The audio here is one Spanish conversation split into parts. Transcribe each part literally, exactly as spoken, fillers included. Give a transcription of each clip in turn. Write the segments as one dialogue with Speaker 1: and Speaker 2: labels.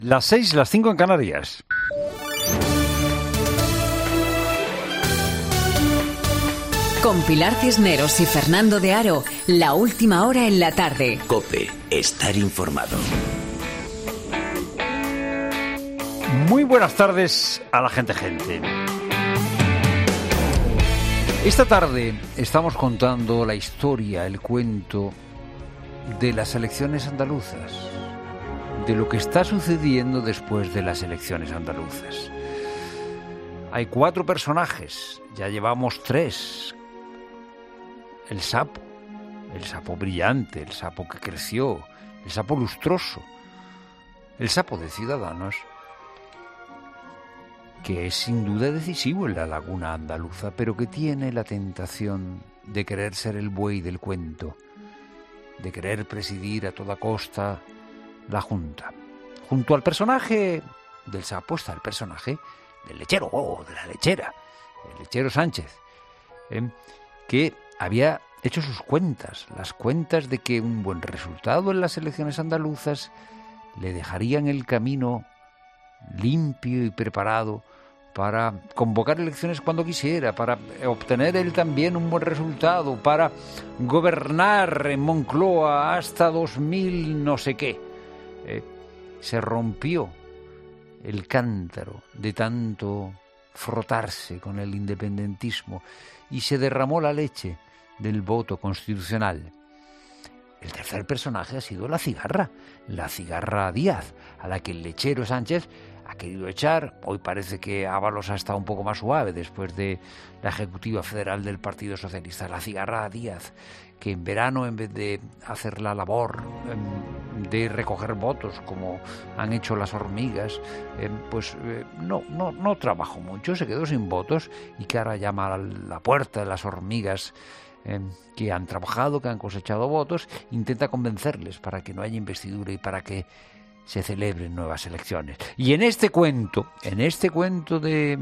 Speaker 1: Las seis, las cinco en Canarias.
Speaker 2: Con Pilar Cisneros y Fernando de Aro, la última hora en la tarde.
Speaker 3: COPE, estar informado.
Speaker 1: Muy buenas tardes a la gente gente. Esta tarde estamos contando la historia, el cuento de las elecciones andaluzas, de lo que está sucediendo después de las elecciones andaluzas. Hay cuatro personajes, ya llevamos tres. El sapo, el sapo brillante, el sapo que creció, el sapo lustroso, el sapo de Ciudadanos, que es sin duda decisivo en la laguna andaluza, pero que tiene la tentación de querer ser el buey del cuento, de querer presidir a toda costa la Junta. Junto al personaje del sapo está el personaje del lechero, oh, de la lechera, el lechero Sánchez, ¿eh? que había hecho sus cuentas, las cuentas de que un buen resultado en las elecciones andaluzas le dejarían el camino limpio y preparado para convocar elecciones cuando quisiera, para obtener él también un buen resultado, para gobernar en Moncloa hasta dos mil no sé qué. Eh, se rompió el cántaro de tanto frotarse con el independentismo y se derramó la leche del voto constitucional. El tercer personaje ha sido la cigarra, la cigarra Díaz, a la que el lechero Sánchez ha querido echar. Hoy parece que Ábalos ha estado un poco más suave después de la ejecutiva federal del Partido Socialista. La cigarra Díaz, que en verano, en vez de hacer la labor de recoger votos como han hecho las hormigas, pues no, no, no trabajó mucho, se quedó sin votos, y que ahora llama a la puerta de las hormigas Eh, que han trabajado, que han cosechado votos, intenta convencerles para que no haya investidura y para que se celebren nuevas elecciones. Y en este cuento, en este cuento de eh,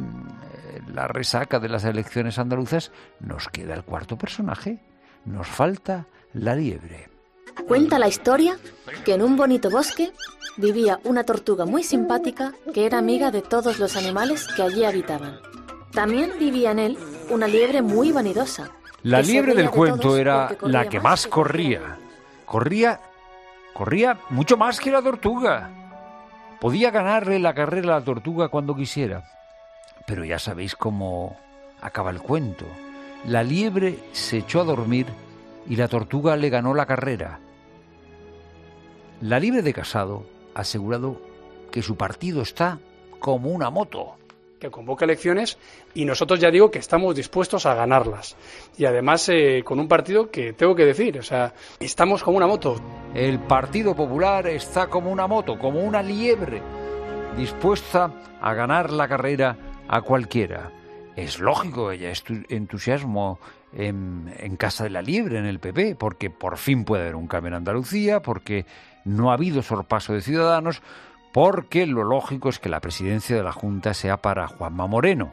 Speaker 1: la resaca de las elecciones andaluzas, nos queda el cuarto personaje, nos falta la liebre.
Speaker 4: Cuenta la historia que en un bonito bosque vivía una tortuga muy simpática que era amiga de todos los animales que allí habitaban. También vivía en él una liebre muy vanidosa.
Speaker 1: La liebre del cuento era la que más corría. Corría, corría mucho más que la tortuga. Podía ganarle la carrera a la tortuga cuando quisiera. Pero ya sabéis cómo acaba el cuento. La liebre se echó a dormir y la tortuga le ganó la carrera. La liebre de Casado ha asegurado que su partido está como una moto.
Speaker 5: Que convoca elecciones y nosotros ya digo que estamos dispuestos a ganarlas. Y además eh, con un partido que tengo que decir, o sea, estamos como una moto.
Speaker 1: El Partido Popular está como una moto, como una liebre, dispuesta a ganar la carrera a cualquiera. Es lógico, ella es entusiasmo en, en casa de la liebre, en el P P, porque por fin puede haber un cambio en Andalucía, porque no ha habido sorpaso de Ciudadanos, porque lo lógico es que la presidencia de la Junta sea para Juanma Moreno.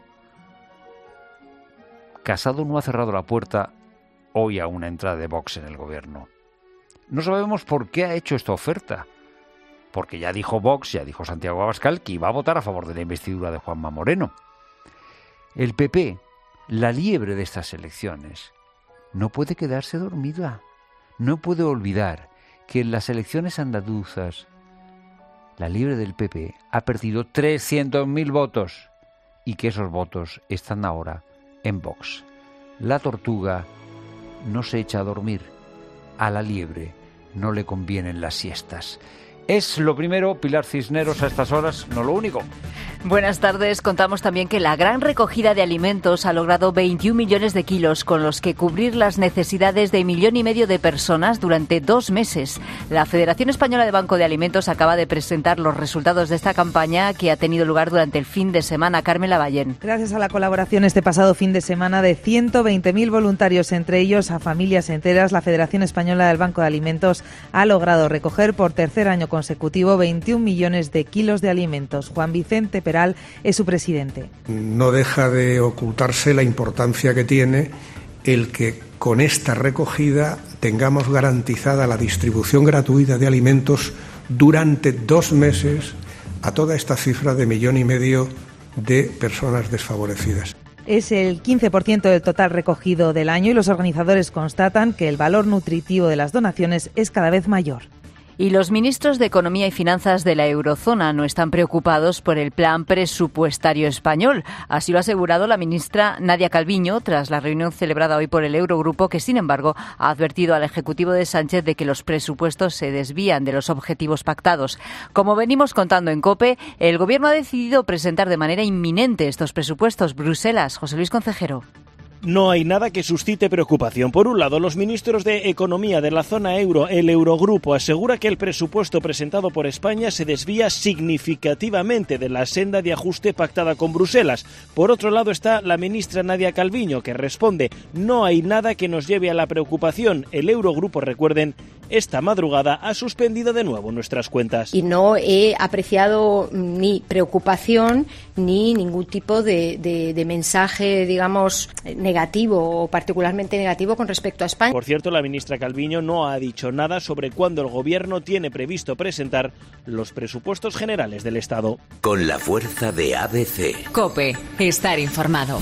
Speaker 1: Casado no ha cerrado la puerta hoy a una entrada de Vox en el gobierno. No sabemos por qué ha hecho esta oferta, porque ya dijo Vox, ya dijo Santiago Abascal, que iba a votar a favor de la investidura de Juanma Moreno. El P P, la liebre de estas elecciones, no puede quedarse dormida, no puede olvidar que en las elecciones andaluzas la liebre del P P ha perdido trescientos mil votos y que esos votos están ahora en Vox. La tortuga no se echa a dormir. A la liebre no le convienen las siestas. Es lo primero, Pilar Cisneros, a estas horas, no lo único.
Speaker 6: Buenas tardes. Contamos también que la gran recogida de alimentos ha logrado veintiún millones de kilos, con los que cubrir las necesidades de millón y medio de personas durante dos meses. La Federación Española de Banco de Alimentos acaba de presentar los resultados de esta campaña que ha tenido lugar durante el fin de semana. Carmen Lavallén.
Speaker 7: Gracias a la colaboración este pasado fin de semana de ciento veinte mil voluntarios, entre ellos a familias enteras, la Federación Española del Banco de Alimentos ha logrado recoger por tercer año consecutivo veintiún millones de kilos de alimentos. Juan Vicente Peral es su presidente.
Speaker 8: No deja de ocultarse la importancia que tiene el que con esta recogida tengamos garantizada la distribución gratuita de alimentos durante dos meses a toda esta cifra de millón y medio de personas desfavorecidas.
Speaker 7: Es el quince por ciento del total recogido del año y los organizadores constatan que el valor nutritivo de las donaciones es cada vez mayor.
Speaker 6: Y los ministros de Economía y Finanzas de la eurozona no están preocupados por el plan presupuestario español. Así lo ha asegurado la ministra Nadia Calviño tras la reunión celebrada hoy por el Eurogrupo, que sin embargo ha advertido al Ejecutivo de Sánchez de que los presupuestos se desvían de los objetivos pactados. Como venimos contando en COPE, el Gobierno ha decidido presentar de manera inminente estos presupuestos. Bruselas, José Luis Concejero.
Speaker 9: No hay nada que suscite preocupación. Por un lado, los ministros de Economía de la zona euro, el Eurogrupo, asegura que el presupuesto presentado por España se desvía significativamente de la senda de ajuste pactada con Bruselas. Por otro lado está la ministra Nadia Calviño, que responde: no hay nada que nos lleve a la preocupación. El Eurogrupo, recuerden, esta madrugada ha suspendido de nuevo nuestras cuentas.
Speaker 10: Y no he apreciado ni preocupación ni ningún tipo de, de, de mensaje, digamos, negativo o particularmente negativo con respecto a España.
Speaker 9: Por cierto, la ministra Calviño no ha dicho nada sobre cuándo el Gobierno tiene previsto presentar los presupuestos generales del Estado.
Speaker 3: Con la fuerza de A B C.
Speaker 2: COPE, estar informado.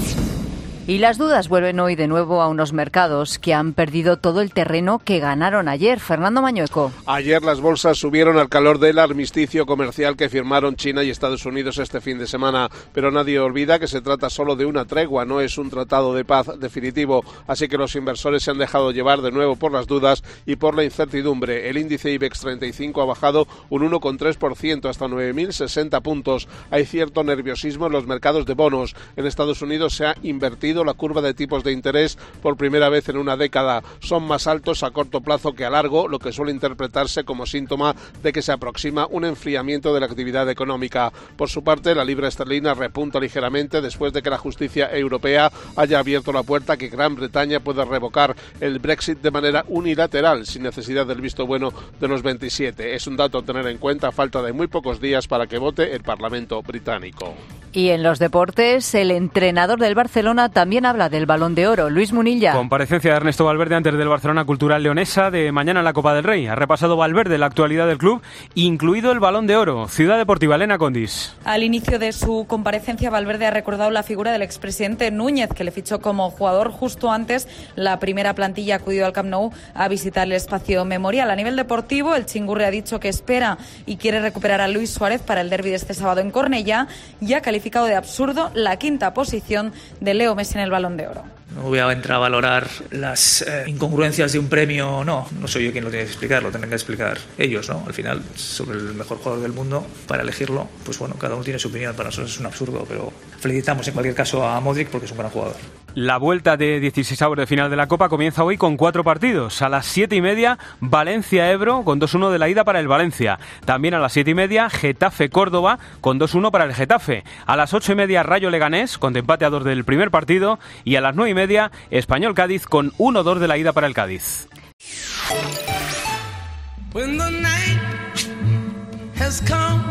Speaker 6: Y las dudas vuelven hoy de nuevo a unos mercados que han perdido todo el terreno que ganaron ayer. Fernando Mañueco.
Speaker 11: Ayer las bolsas subieron al calor del armisticio comercial que firmaron China y Estados Unidos este fin de semana, pero nadie olvida que se trata solo de una tregua, no es un tratado de paz definitivo, así que los inversores se han dejado llevar de nuevo por las dudas y por la incertidumbre. El índice IBEX treinta y cinco ha bajado un uno coma tres por ciento hasta nueve mil sesenta puntos. Hay cierto nerviosismo en los mercados de bonos. En Estados Unidos se ha invertido la curva de tipos de interés por primera vez en una década. Son más altos a corto plazo que a largo, lo que suele interpretarse como síntoma de que se aproxima un enfriamiento de la actividad económica. Por su parte, la libra esterlina repunta ligeramente después de que la justicia europea haya abierto la puerta a que Gran Bretaña pueda revocar el Brexit de manera unilateral, sin necesidad del visto bueno de los veintisiete. Es un dato a tener en cuenta a falta de muy pocos días para que vote el Parlamento británico.
Speaker 6: Y en los deportes, el entrenador del Barcelona también habla del Balón de Oro. Luis Munilla.
Speaker 12: Comparecencia de Ernesto Valverde antes del Barcelona Cultural Leonesa de mañana en la Copa del Rey. Ha repasado Valverde la actualidad del club, incluido el Balón de Oro. Ciudad Deportiva, Elena Condis.
Speaker 13: Al inicio de su comparecencia, Valverde ha recordado la figura del expresidente Núñez, que le fichó como jugador justo antes. La primera plantilla ha acudido al Camp Nou a visitar el espacio memorial. A nivel deportivo, el Chingurri ha dicho que espera y quiere recuperar a Luis Suárez para el derbi de este sábado en Cornellá y ha calificado de absurdo la quinta posición de Leo Messi en el Balón de Oro.
Speaker 14: No voy a entrar a valorar las eh, incongruencias de un premio, no, no soy yo quien lo tiene que explicar, lo tendrán que explicar ellos, ¿no? Al final, sobre el mejor jugador del mundo, para elegirlo, pues bueno, cada uno tiene su opinión, para nosotros es un absurdo, pero felicitamos en cualquier caso a Modric porque es un gran jugador.
Speaker 12: La vuelta de dieciseisavos de final de la Copa comienza hoy con cuatro partidos. A las siete y media, Valencia-Ebro con dos uno de la ida para el Valencia. También a las siete y media, Getafe-Córdoba con dos uno para el Getafe. A las ocho y media, Rayo-Leganés con empate a dos del primer partido. Y a las nueve y media, Español-Cádiz con uno dos de la ida para el Cádiz.
Speaker 15: When the night has come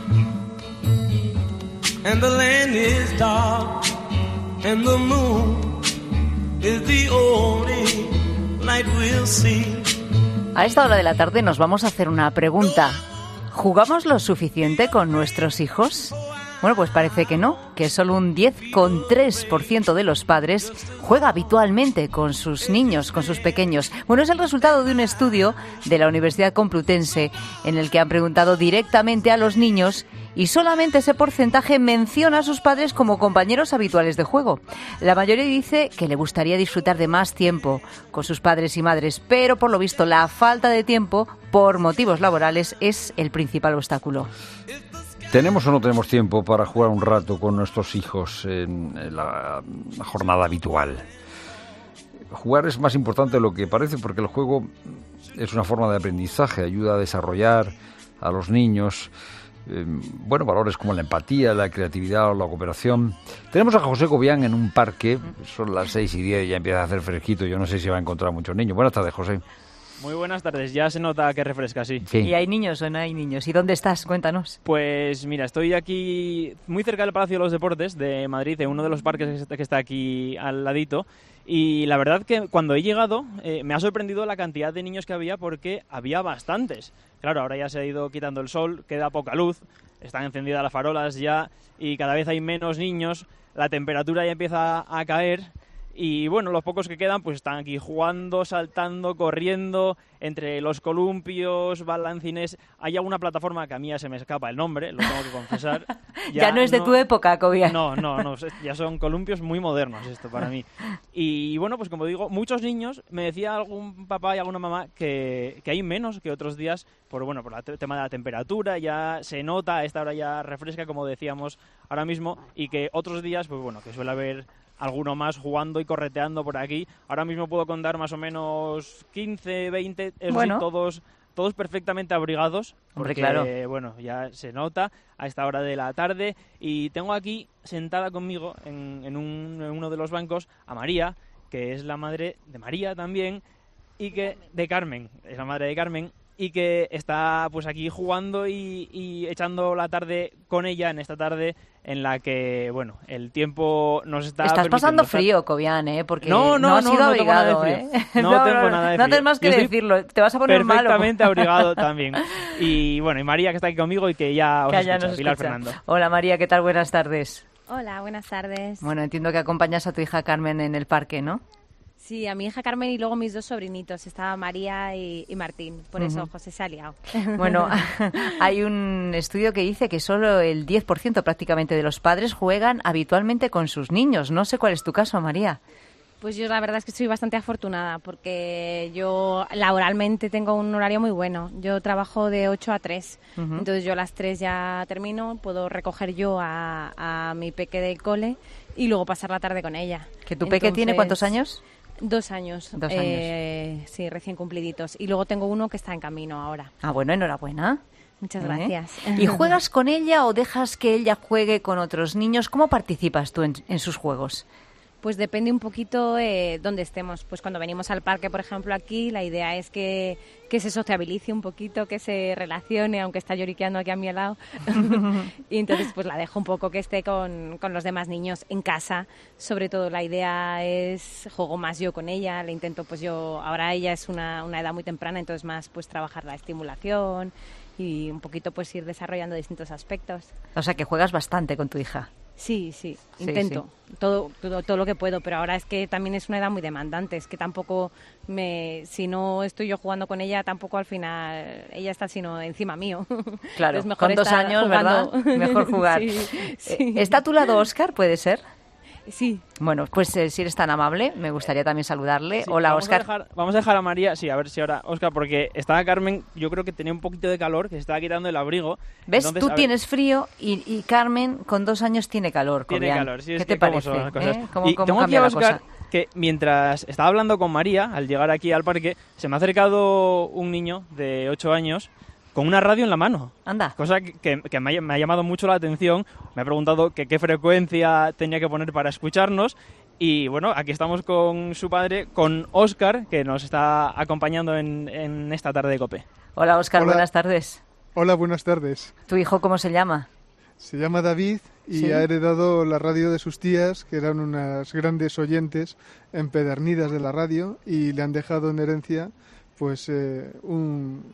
Speaker 15: and the land is dark and the moon is the only light we'll see.
Speaker 6: A esta hora de la tarde nos vamos a hacer una pregunta. ¿Jugamos lo suficiente con nuestros hijos? Bueno, pues parece que no, que solo un diez coma tres por ciento de los padres juega habitualmente con sus niños, con sus pequeños. Bueno, es el resultado de un estudio de la Universidad Complutense en el que han preguntado directamente a los niños y solamente ese porcentaje menciona a sus padres como compañeros habituales de juego. La mayoría dice que le gustaría disfrutar de más tiempo con sus padres y madres, pero por lo visto la falta de tiempo por motivos laborales es el principal obstáculo.
Speaker 1: ¿Tenemos o no tenemos tiempo para jugar un rato con nuestros hijos en la jornada habitual? Jugar es más importante de lo que parece porque el juego es una forma de aprendizaje, ayuda a desarrollar a los niños eh, bueno, valores como la empatía, la creatividad o la cooperación. Tenemos a José Gobián en un parque, son las seis y diez y ya empieza a hacer fresquito, yo no sé si va a encontrar muchos niños. Buenas tardes, José.
Speaker 16: Muy buenas tardes, ya se nota que refresca, sí.
Speaker 6: sí. ¿Y hay niños o no hay niños? ¿Y dónde estás? Cuéntanos.
Speaker 16: Pues mira, estoy aquí muy cerca del Palacio de los Deportes de Madrid, en uno de los parques que está aquí al ladito. Y la verdad que cuando he llegado eh, me ha sorprendido la cantidad de niños que había porque había bastantes. Claro, ahora ya se ha ido quitando el sol, queda poca luz. están encendidas las farolas ya y cada vez hay menos niños, la temperatura ya empieza a caer. Y bueno, los pocos que quedan pues están aquí jugando, saltando, corriendo entre los columpios, balancines. Hay alguna plataforma que a mí ya se me escapa el nombre, lo tengo que confesar.
Speaker 6: Ya, ya no es de no, tu época, Cobian.
Speaker 16: No, no, no, ya son columpios muy modernos esto para mí. Y bueno, pues como digo, muchos niños, me decía algún papá y alguna mamá que, que hay menos que otros días por bueno por el tema de la temperatura, ya se nota, a esta hora ya refresca, como decíamos ahora mismo, y que otros días, pues bueno, que suele haber alguno más jugando y correteando por aquí. Ahora mismo puedo contar más o menos quince, veinte, eso bueno. sí, todos, todos perfectamente abrigados.
Speaker 6: Hombre,
Speaker 16: porque,
Speaker 6: claro.
Speaker 16: bueno, ya se nota a esta hora de la tarde. Y tengo aquí sentada conmigo en, en, un, en uno de los bancos a María, que es la madre de María también, y que de Carmen, es la madre de Carmen, y que está pues aquí jugando y, y echando la tarde con ella en esta tarde en la que, bueno, el tiempo nos está
Speaker 6: Estás pasando
Speaker 16: estar...
Speaker 6: frío, Cobian, ¿eh? Porque
Speaker 16: no, no,
Speaker 6: no has
Speaker 16: no,
Speaker 6: ido
Speaker 16: no
Speaker 6: abrigado,
Speaker 16: tengo
Speaker 6: ¿eh?
Speaker 16: No, no tengo
Speaker 6: no,
Speaker 16: nada de frío.
Speaker 6: No tienes más que decirlo, te vas a poner malo.
Speaker 16: Perfectamente abrigado también. Y bueno, y María, que está aquí conmigo y que ya os
Speaker 6: que
Speaker 16: escucha,
Speaker 6: nos
Speaker 16: Pilar
Speaker 6: escucha.
Speaker 16: Fernando.
Speaker 6: Hola María, ¿qué tal? Buenas tardes.
Speaker 17: Hola, buenas tardes.
Speaker 6: Bueno, entiendo que acompañas a tu hija Carmen en el parque, ¿no?
Speaker 17: Sí, a mi hija Carmen y luego mis dos sobrinitos, estaba María y, y Martín, por eso uh-huh. José se ha liado.
Speaker 6: Bueno, hay un estudio que dice que solo el diez por ciento prácticamente de los padres juegan habitualmente con sus niños. No sé cuál es tu caso, María.
Speaker 17: Pues yo la verdad es que soy bastante afortunada porque yo laboralmente tengo un horario muy bueno. Yo trabajo de ocho a tres, uh-huh. entonces yo a las tres ya termino, puedo recoger yo a, a mi peque del cole y luego pasar la tarde con ella.
Speaker 6: ¿Que tu
Speaker 17: entonces,
Speaker 6: peque tiene cuántos años?
Speaker 17: Dos años.
Speaker 6: Dos años.
Speaker 17: Eh, sí, recién cumpliditos. Y luego tengo uno que está en camino ahora.
Speaker 6: Ah, bueno, enhorabuena.
Speaker 17: Muchas
Speaker 6: ¿Eh?
Speaker 17: gracias.
Speaker 6: ¿Y juegas con ella o dejas que ella juegue con otros niños? ¿Cómo participas tú en, en sus juegos?
Speaker 17: Pues depende un poquito eh, dónde estemos. Pues cuando venimos al parque, por ejemplo, aquí, la idea es que, que se sociabilice un poquito, que se relacione, aunque está lloriqueando aquí a mi lado. Y entonces pues la dejo un poco que esté con, con los demás niños en casa. Sobre todo la idea es, juego más yo con ella, le intento pues yo, ahora ella es una, una edad muy temprana, entonces más pues trabajar la estimulación y un poquito pues ir desarrollando distintos aspectos.
Speaker 6: O sea que juegas bastante con tu hija.
Speaker 17: Sí, sí, intento sí, sí. Todo, todo todo lo que puedo, pero ahora es que también es una edad muy demandante, es que tampoco me si no estoy yo jugando con ella, tampoco al final ella está sino encima mío.
Speaker 6: Claro, con dos años, jugando. ¿Verdad? Mejor jugar. Sí, sí. ¿Está a tu lado Óscar, puede ser?
Speaker 17: Sí.
Speaker 6: Bueno, pues eh, si eres tan amable, me gustaría también saludarle.
Speaker 16: Sí,
Speaker 6: Hola,
Speaker 16: vamos
Speaker 6: Óscar.
Speaker 16: A dejar, vamos a dejar a María, sí, a ver si ahora, Óscar, porque estaba Carmen, yo creo que tenía un poquito de calor, que se estaba quitando el abrigo.
Speaker 6: ¿Ves?
Speaker 16: Entonces,
Speaker 6: tú tienes frío y, y Carmen con dos años tiene calor.
Speaker 16: Tiene
Speaker 6: Cobian.
Speaker 16: calor, sí.
Speaker 6: ¿Qué
Speaker 16: es
Speaker 6: te
Speaker 16: que
Speaker 6: parece?
Speaker 16: Cómo son las cosas.
Speaker 6: ¿Eh? ¿Cómo,
Speaker 16: y
Speaker 6: cómo
Speaker 16: tengo
Speaker 6: cambia
Speaker 16: aquí a Óscar,
Speaker 6: la cosa?
Speaker 16: Que mientras estaba hablando con María, al llegar aquí al parque, se me ha acercado un niño de ocho años con una radio en la mano.
Speaker 6: Anda.
Speaker 16: Cosa que, que, que me, ha, me ha llamado mucho la atención. Me ha preguntado que qué frecuencia tenía que poner para escucharnos. Y bueno, aquí estamos con su padre, con Óscar, que nos está acompañando en, en esta tarde de COPE.
Speaker 6: Hola, Óscar,
Speaker 18: Hola.
Speaker 6: Buenas tardes.
Speaker 18: Hola, buenas tardes.
Speaker 6: ¿Tu hijo cómo se llama?
Speaker 18: Se llama David y ¿Sí? ha heredado la radio de sus tías, que eran unas grandes oyentes empedernidas de la radio, y le han dejado en herencia pues eh, un...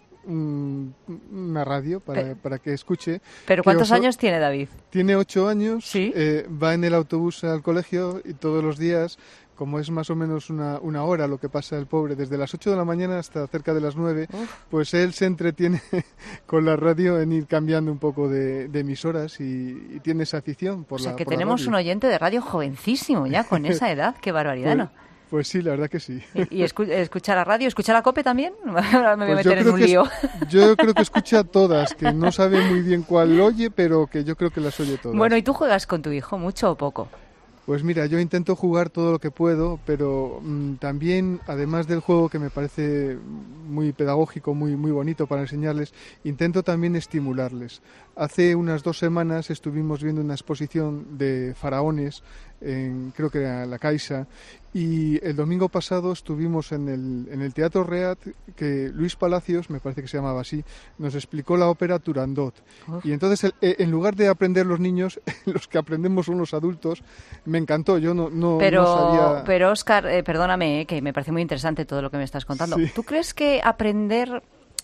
Speaker 18: una radio para, Pe- para que escuche.
Speaker 6: ¿Pero cuántos
Speaker 18: Oso-
Speaker 6: años tiene David?
Speaker 18: Tiene ocho años,
Speaker 6: ¿Sí?
Speaker 18: eh, va en el autobús al colegio y todos los días, como es más o menos una, una hora lo que pasa el pobre, desde las ocho de la mañana hasta cerca de las nueve, Uf. pues él se entretiene con la radio en ir cambiando un poco de, de emisoras y, y tiene esa afición por
Speaker 6: o sea,
Speaker 18: la
Speaker 6: que
Speaker 18: por la
Speaker 6: tenemos
Speaker 18: radio.
Speaker 6: un oyente de radio jovencísimo ya, con esa edad, qué barbaridad,
Speaker 18: pues,
Speaker 6: ¿no?
Speaker 18: Pues sí, la verdad que sí.
Speaker 6: ¿Y, y escu- escucha la radio? ¿Escucha la COPE también? Ahora me voy
Speaker 18: Pues
Speaker 6: a meter en un
Speaker 18: es-
Speaker 6: lío.
Speaker 18: yo creo que escucha todas, que no sabe muy bien cuál oye, pero que yo creo que las oye todas.
Speaker 6: Bueno, ¿y tú juegas con tu hijo mucho o poco?
Speaker 18: Pues mira, yo intento jugar todo lo que puedo, pero mmm, también, además del juego que me parece muy pedagógico, muy, muy bonito para enseñarles, intento también estimularles. Hace unas dos semanas estuvimos viendo una exposición de faraones, en, creo que era La Caixa, y el domingo pasado estuvimos en el, en el Teatro Reat, que Luis Palacios, me parece que se llamaba así, nos explicó la ópera Turandot. Uf. Y entonces, el, en lugar de aprender los niños, los que aprendemos son los adultos. Me encantó, yo no, no,
Speaker 6: pero,
Speaker 18: no sabía...
Speaker 6: Pero, Óscar, eh, perdóname, eh, que me parece muy interesante todo lo que me estás contando.
Speaker 18: Sí.
Speaker 6: ¿Tú crees que aprender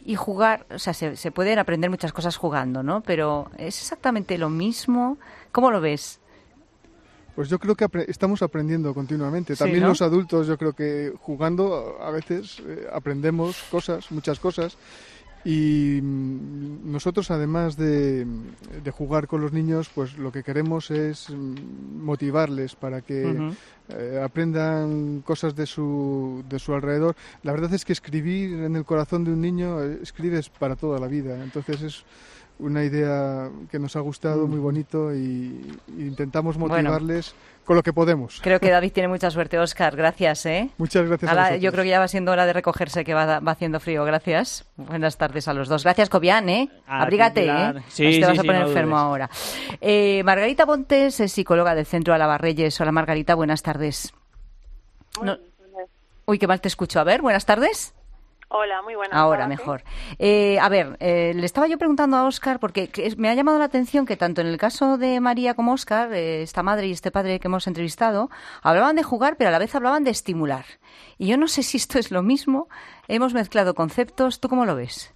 Speaker 6: y jugar, o sea, se, se pueden aprender muchas cosas jugando, ¿no? Pero ¿es exactamente lo mismo? ¿Cómo lo ves?
Speaker 18: Pues yo creo que apre- estamos aprendiendo continuamente.
Speaker 6: Sí,
Speaker 18: También
Speaker 6: ¿no?
Speaker 18: los adultos, yo creo que jugando a veces eh, aprendemos cosas, muchas cosas. Y mm, nosotros, además de, de jugar con los niños, pues lo que queremos es mm, motivarles para que
Speaker 6: Ujú.
Speaker 18: eh, aprendan cosas de su, de su alrededor. La verdad es que escribir en el corazón de un niño, eh, escribes para toda la vida. Entonces es una idea que nos ha gustado, muy bonito, y, y intentamos motivarles bueno, con lo que podemos.
Speaker 6: Creo que David tiene mucha suerte. Óscar, gracias, ¿eh?
Speaker 18: Muchas gracias
Speaker 6: Ahora,
Speaker 18: a vosotros.
Speaker 6: yo creo que ya va siendo hora de recogerse, que va, va haciendo frío. Gracias. Buenas tardes a los dos. Gracias, Cobian, ¿eh?
Speaker 16: A
Speaker 6: Abrígate,
Speaker 16: ti,
Speaker 6: ¿eh?
Speaker 16: sí,
Speaker 6: Así
Speaker 16: sí,
Speaker 6: te vas a
Speaker 16: sí,
Speaker 6: poner
Speaker 16: no
Speaker 6: enfermo
Speaker 16: dudes.
Speaker 6: ahora. Eh, Margarita Montes es psicóloga del Centro Alabarreyes. Hola, Margarita, buenas tardes. No... Uy, qué mal te escucho. A ver, buenas tardes.
Speaker 19: Hola, muy buenas.
Speaker 6: Ahora
Speaker 19: tardes.
Speaker 6: mejor. Eh, a ver, eh, le estaba yo preguntando a Óscar, porque que es- me ha llamado la atención que tanto en el caso de María como Óscar, eh, esta madre y este padre que hemos entrevistado, hablaban de jugar, pero a la vez hablaban de estimular. Y yo no sé si esto es lo mismo. Hemos mezclado conceptos. ¿Tú cómo lo ves?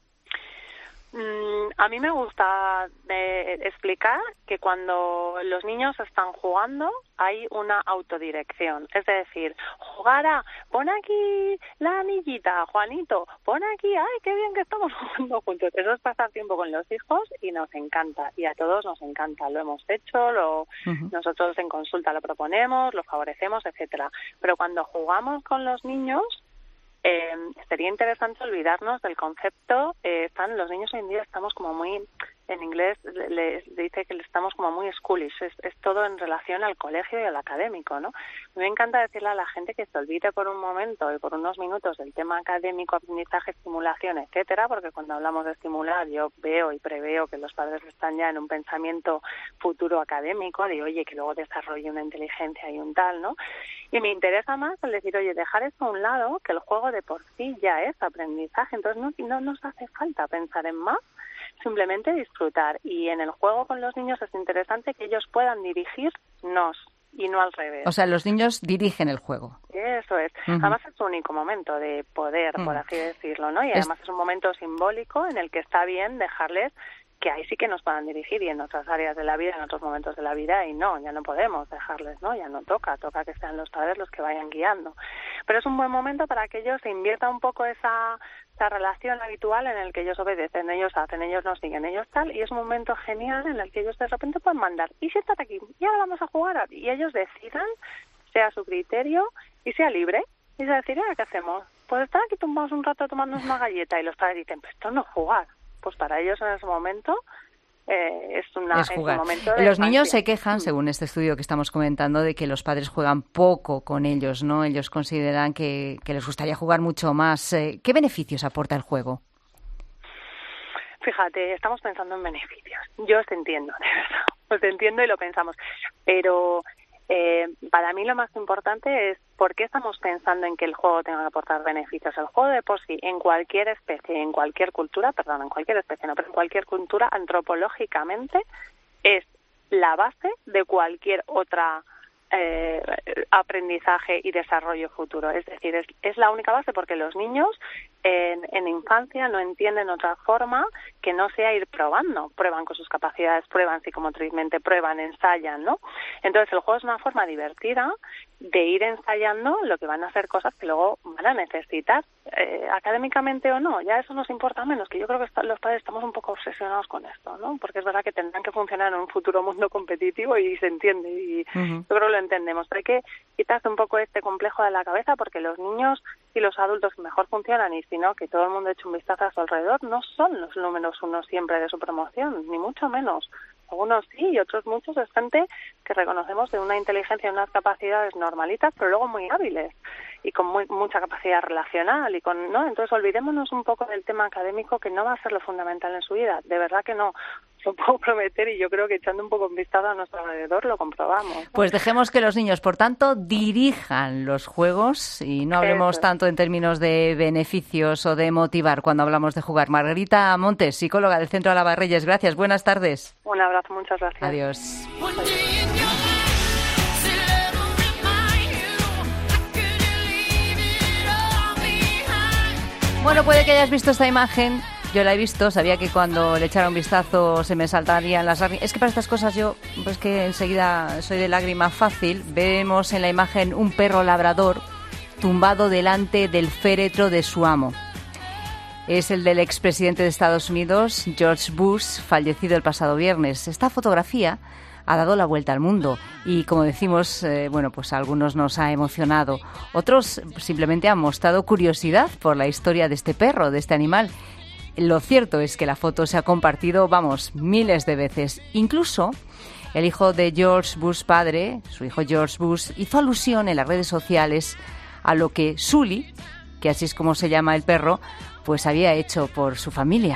Speaker 19: Mm, a mí me gusta eh, explicar que cuando los niños están jugando hay una autodirección. Es decir, jugar a, pon aquí la anillita, Juanito, pon aquí, ay, qué bien que estamos jugando juntos. Eso es pasar tiempo con los hijos y nos encanta. Y a todos nos encanta. Lo hemos hecho, lo
Speaker 6: Ujú.
Speaker 19: nosotros en consulta lo proponemos, lo favorecemos, etcétera. Pero cuando jugamos con los niños, Eh, sería interesante olvidarnos del concepto. Eh, están los niños hoy en día estamos como muy, en inglés le, le dice que estamos como muy schoolish, es, es todo en relación al colegio y al académico, ¿no? Me encanta decirle a la gente que se olvide por un momento y por unos minutos del tema académico, aprendizaje, estimulación, etcétera, porque cuando hablamos de estimular yo veo y preveo que los padres están ya en un pensamiento futuro académico de oye, que luego desarrolle una inteligencia y un tal, ¿no? Y me interesa más el decir, oye, dejar esto a un lado, que el juego de por sí ya es aprendizaje, entonces no, no nos hace falta pensar en más, simplemente disfrutar. Y en el juego con los niños es interesante que ellos puedan dirigirnos y no al revés.
Speaker 6: O sea, los niños dirigen el juego.
Speaker 19: Eso es.
Speaker 6: Ujú.
Speaker 19: Además es su único momento de poder, por
Speaker 6: Mm.
Speaker 19: así decirlo, ¿no? Y
Speaker 6: Es-
Speaker 19: además es un momento simbólico en el que está bien dejarles que ahí sí que nos puedan dirigir y en otras áreas de la vida, en otros momentos de la vida, y no, ya no podemos dejarles, ¿no? Ya no toca, toca que sean los padres los que vayan guiando. Pero es un buen momento para que ellos se invierta un poco esa, esa relación habitual en el que ellos obedecen, ellos hacen, ellos nos siguen, ellos tal, y es un momento genial en el que ellos de repente pueden mandar, y siéntate aquí, y ahora vamos a jugar, y ellos decidan, sea su criterio, y sea libre, y se decir, ¿qué hacemos? Pues estar aquí tumbados un rato tomándonos una galleta, y los padres dicen, pues esto no es jugar. Pues para ellos en ese momento eh, es, una,
Speaker 6: Es jugar.
Speaker 19: un momento de
Speaker 6: Los niños
Speaker 19: infancia.
Speaker 6: se quejan, según este estudio que estamos comentando, de que los padres juegan poco con ellos, ¿no? Ellos consideran que, que les gustaría jugar mucho más. Eh, ¿Qué beneficios aporta el juego?
Speaker 19: Fíjate, estamos pensando en beneficios. Yo os entiendo, de verdad. Os entiendo y lo pensamos. Pero eh, para mí lo más importante es por qué estamos pensando en que el juego tenga que aportar beneficios. El juego de por sí, en cualquier especie, en cualquier cultura, perdón, en cualquier especie, no, pero en cualquier cultura, antropológicamente, es la base de cualquier otra eh, aprendizaje y desarrollo futuro. Es decir, es, es la única base porque los niños en, en infancia no entienden otra forma que no sea ir probando. Prueban con sus capacidades, prueban psicomotrizmente, prueban, ensayan, ¿no? Entonces el juego es una forma divertida de ir ensayando lo que van a ser cosas que luego van a necesitar, eh, académicamente o no. Ya eso nos importa menos, que yo creo que está, los padres estamos un poco obsesionados con esto, ¿no? Porque es verdad que tendrán que funcionar en un futuro mundo competitivo y se entiende, y
Speaker 6: Uh-huh.
Speaker 19: yo creo que lo entendemos. Pero hay que quitarse un poco este complejo de la cabeza porque los niños y los adultos que mejor funcionan, y si no, que todo el mundo eche un vistazo a su alrededor, no son los números uno siempre de su promoción, ni mucho menos. Algunos sí y otros muchos es gente que reconocemos de una inteligencia y unas capacidades normalitas, pero luego muy hábiles y con muy, mucha capacidad relacional y con no entonces olvidémonos un poco del tema académico, que no va a ser lo fundamental en su vida, de verdad que no, lo puedo prometer, y yo creo que echando un poco un vistazo a nuestro alrededor lo comprobamos, ¿no?
Speaker 6: Pues dejemos que los niños, por tanto, dirijan los juegos y no hablemos
Speaker 19: Eso.
Speaker 6: tanto en términos de beneficios o de motivar cuando hablamos de jugar. Margarita Montes, psicóloga del Centro Alabarreyes, gracias, buenas tardes.
Speaker 19: Un abrazo, muchas gracias.
Speaker 6: Adiós. Bueno, puede que hayas visto esta imagen. Yo la he visto, sabía que cuando le echara un vistazo se me saltarían las lágrimas. Es que para estas cosas yo, pues que enseguida soy de lágrima fácil. Vemos en la imagen un perro labrador tumbado delante del féretro de su amo. Es el del expresidente de Estados Unidos, George Bush, fallecido el pasado viernes. Esta fotografía ha dado la vuelta al mundo y, como decimos, eh, bueno, pues a algunos nos ha emocionado. Otros simplemente han mostrado curiosidad por la historia de este perro, de este animal. Lo cierto es que la foto se ha compartido, vamos, miles de veces. Incluso el hijo de George Bush padre, su hijo George Bush, hizo alusión en las redes sociales a lo que Sully, que así es como se llama el perro, pues había hecho por su familia.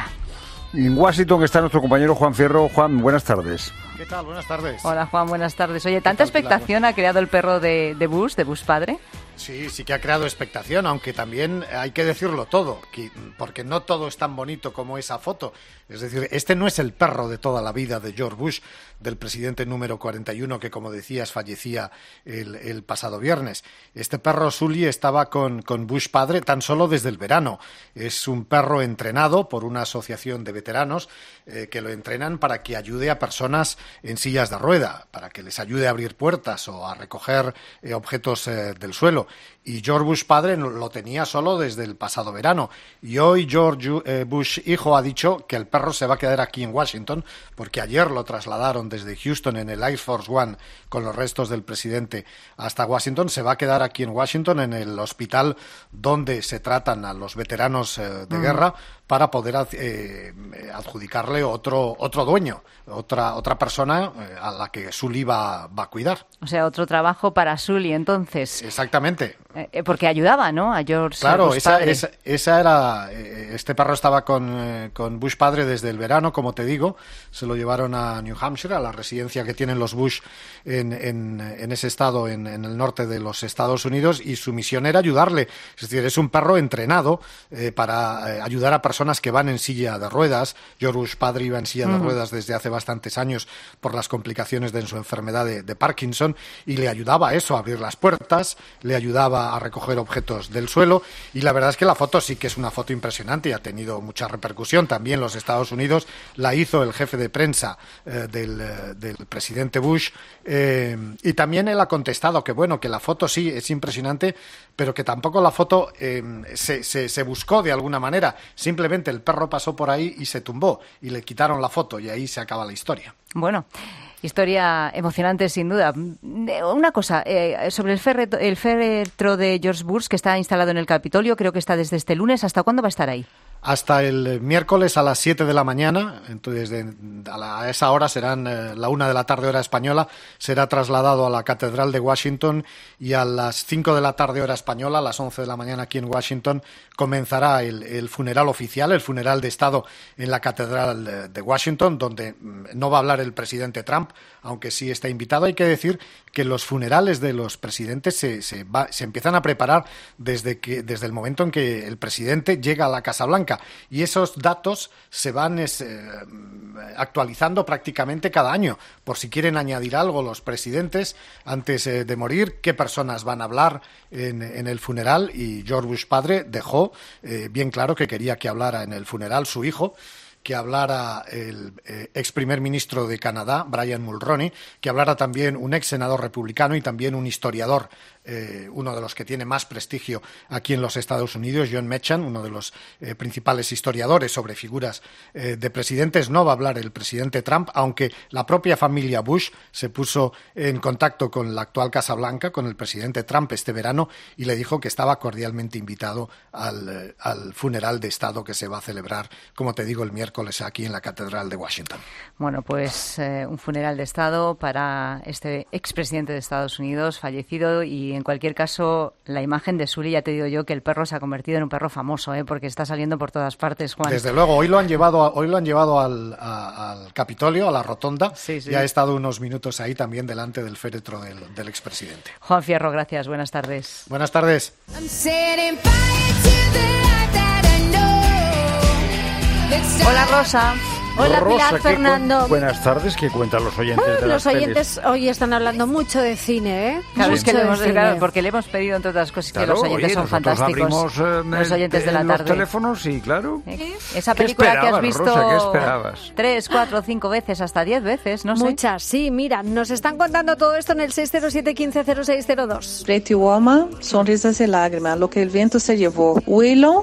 Speaker 1: En Washington está nuestro compañero Juan Fierro. Juan, buenas tardes.
Speaker 20: ¿Qué tal? Buenas tardes.
Speaker 6: Hola Juan, buenas tardes. Oye, ¿tanta expectación ha creado el perro de, de Bush, de Bush padre?
Speaker 20: Sí, sí que ha creado expectación, aunque también hay que decirlo todo, porque no todo es tan bonito como esa foto. Es decir, este no es el perro de toda la vida de George Bush, del presidente número cuarenta y uno que, como decías, fallecía el, el pasado viernes. Este perro Sully estaba con, con Bush padre tan solo desde el verano. Es un perro entrenado por una asociación de veteranos eh, que lo entrenan para que ayude a personas en sillas de rueda, para que les ayude a abrir puertas o a recoger eh, objetos eh, del suelo. Y George Bush padre lo tenía solo desde el pasado verano. Y hoy George eh, Bush hijo ha dicho que el perro se va a quedar aquí en Washington, porque ayer lo trasladaron desde Houston en el Air Force One con los restos del presidente hasta Washington. Se va a quedar aquí en Washington en el hospital donde se tratan a los veteranos eh, de mm. guerra, para poder eh, adjudicarle otro otro dueño, otra otra persona eh, a la que Sully va, va a cuidar.
Speaker 6: O sea, otro trabajo para Sully, entonces.
Speaker 20: Exactamente.
Speaker 6: Eh, porque ayudaba, ¿no?, a George
Speaker 20: Claro,
Speaker 6: Bush
Speaker 20: esa,
Speaker 6: padre.
Speaker 20: esa, esa era... Eh, este perro estaba con, eh, con Bush padre desde el verano, como te digo. Se lo llevaron a New Hampshire, a la residencia que tienen los Bush en, en, en ese estado, en, en el norte de los Estados Unidos, y su misión era ayudarle. Es decir, es un perro entrenado eh, para eh, ayudar a personas que van en silla de ruedas. George Bush padre iba en silla de uh-huh. ruedas desde hace bastantes años por las complicaciones de su enfermedad de, de Parkinson, y le ayudaba a eso, a abrir las puertas, le ayudaba a recoger objetos del suelo, y la verdad es que la foto sí que es una foto impresionante y ha tenido mucha repercusión. También los Estados Unidos la hizo el jefe de prensa eh, del, eh, del presidente Bush, eh, y también él ha contestado que bueno, que la foto sí es impresionante, pero que tampoco la foto eh, se, se, se buscó de alguna manera. Simplemente el perro pasó por ahí y se tumbó y le quitaron la foto, y ahí se acaba la historia.
Speaker 6: Bueno, historia emocionante sin duda. Una cosa, eh, sobre el féretro, el féretro de George Bush que está instalado en el Capitolio, creo que está desde este lunes. ¿Hasta cuándo va a estar ahí?
Speaker 20: Hasta el miércoles a las siete de la mañana, entonces de, a, la, a esa hora serán eh, la una de la tarde hora española, será trasladado a la Catedral de Washington, y a las cinco de la tarde hora española, a las once de la mañana aquí en Washington, comenzará el, el funeral oficial, el funeral de Estado en la Catedral de, de Washington, donde no va a hablar el presidente Trump, aunque sí está invitado. Hay que decir que los funerales de los presidentes se, se, va, se empiezan a preparar desde, que, desde el momento en que el presidente llega a la Casa Blanca, y esos datos se van es, eh, actualizando prácticamente cada año, por si quieren añadir algo los presidentes antes eh, de morir, qué personas van a hablar en, en el funeral. Y George Bush padre dejó eh, bien claro que quería que hablara en el funeral su hijo, que hablara el eh, ex primer ministro de Canadá, Brian Mulroney, que hablara también un ex senador republicano y también un historiador, eh, uno de los que tiene más prestigio aquí en los Estados Unidos, John Mechan, uno de los eh, principales historiadores sobre figuras eh, de presidentes. No va a hablar el presidente Trump, aunque la propia familia Bush se puso en contacto con la actual Casa Blanca, con el presidente Trump este verano, y le dijo que estaba cordialmente invitado al, eh, al funeral de Estado que se va a celebrar, como te digo, el miércoles aquí en la Catedral de Washington.
Speaker 6: Bueno, pues eh, un funeral de Estado para este expresidente de Estados Unidos fallecido, y en cualquier caso la imagen de Sully, ya te digo yo que el perro se ha convertido en un perro famoso, ¿eh? Porque está saliendo por todas partes, Juan.
Speaker 20: Desde luego, hoy lo han llevado, a, hoy lo han llevado al, a, al Capitolio, a la rotonda, sí, sí. Y ha estado unos minutos ahí también delante del féretro del, del expresidente.
Speaker 6: Juan Fierro, gracias, buenas tardes.
Speaker 20: Buenas tardes.
Speaker 6: Hola, Rosa.
Speaker 21: Hola,
Speaker 1: Rosa,
Speaker 21: Pilar,
Speaker 1: ¿qué
Speaker 21: Fernando.
Speaker 1: cuen- Buenas tardes, ¿qué cuentan los oyentes de
Speaker 21: Los
Speaker 1: las pelis?
Speaker 21: oyentes hoy están hablando mucho de cine, ¿eh?
Speaker 6: Claro, es que
Speaker 21: Mucho
Speaker 6: le
Speaker 21: de
Speaker 6: hemos,
Speaker 21: cine.
Speaker 6: claro, porque le hemos pedido, entre otras cosas,
Speaker 1: Claro,
Speaker 6: que los oyentes
Speaker 1: oye,
Speaker 6: son
Speaker 1: nosotros
Speaker 6: fantásticos.
Speaker 1: abrimos, eh,
Speaker 6: los oyentes de la
Speaker 1: los
Speaker 6: tarde.
Speaker 1: teléfonos y claro.
Speaker 6: Esa
Speaker 1: ¿Qué
Speaker 6: película que has
Speaker 1: esperabas,
Speaker 6: visto
Speaker 1: Rosa? ¿Qué esperabas?
Speaker 6: tres, cuatro, cinco veces, hasta diez veces, no sé.
Speaker 21: Muchas, sí, mira, nos están contando todo esto en el seis cero siete, uno cinco cero seis cero dos.
Speaker 22: Pretty Woman, Sonrisas y Lágrimas, Lo que el viento se llevó, Willow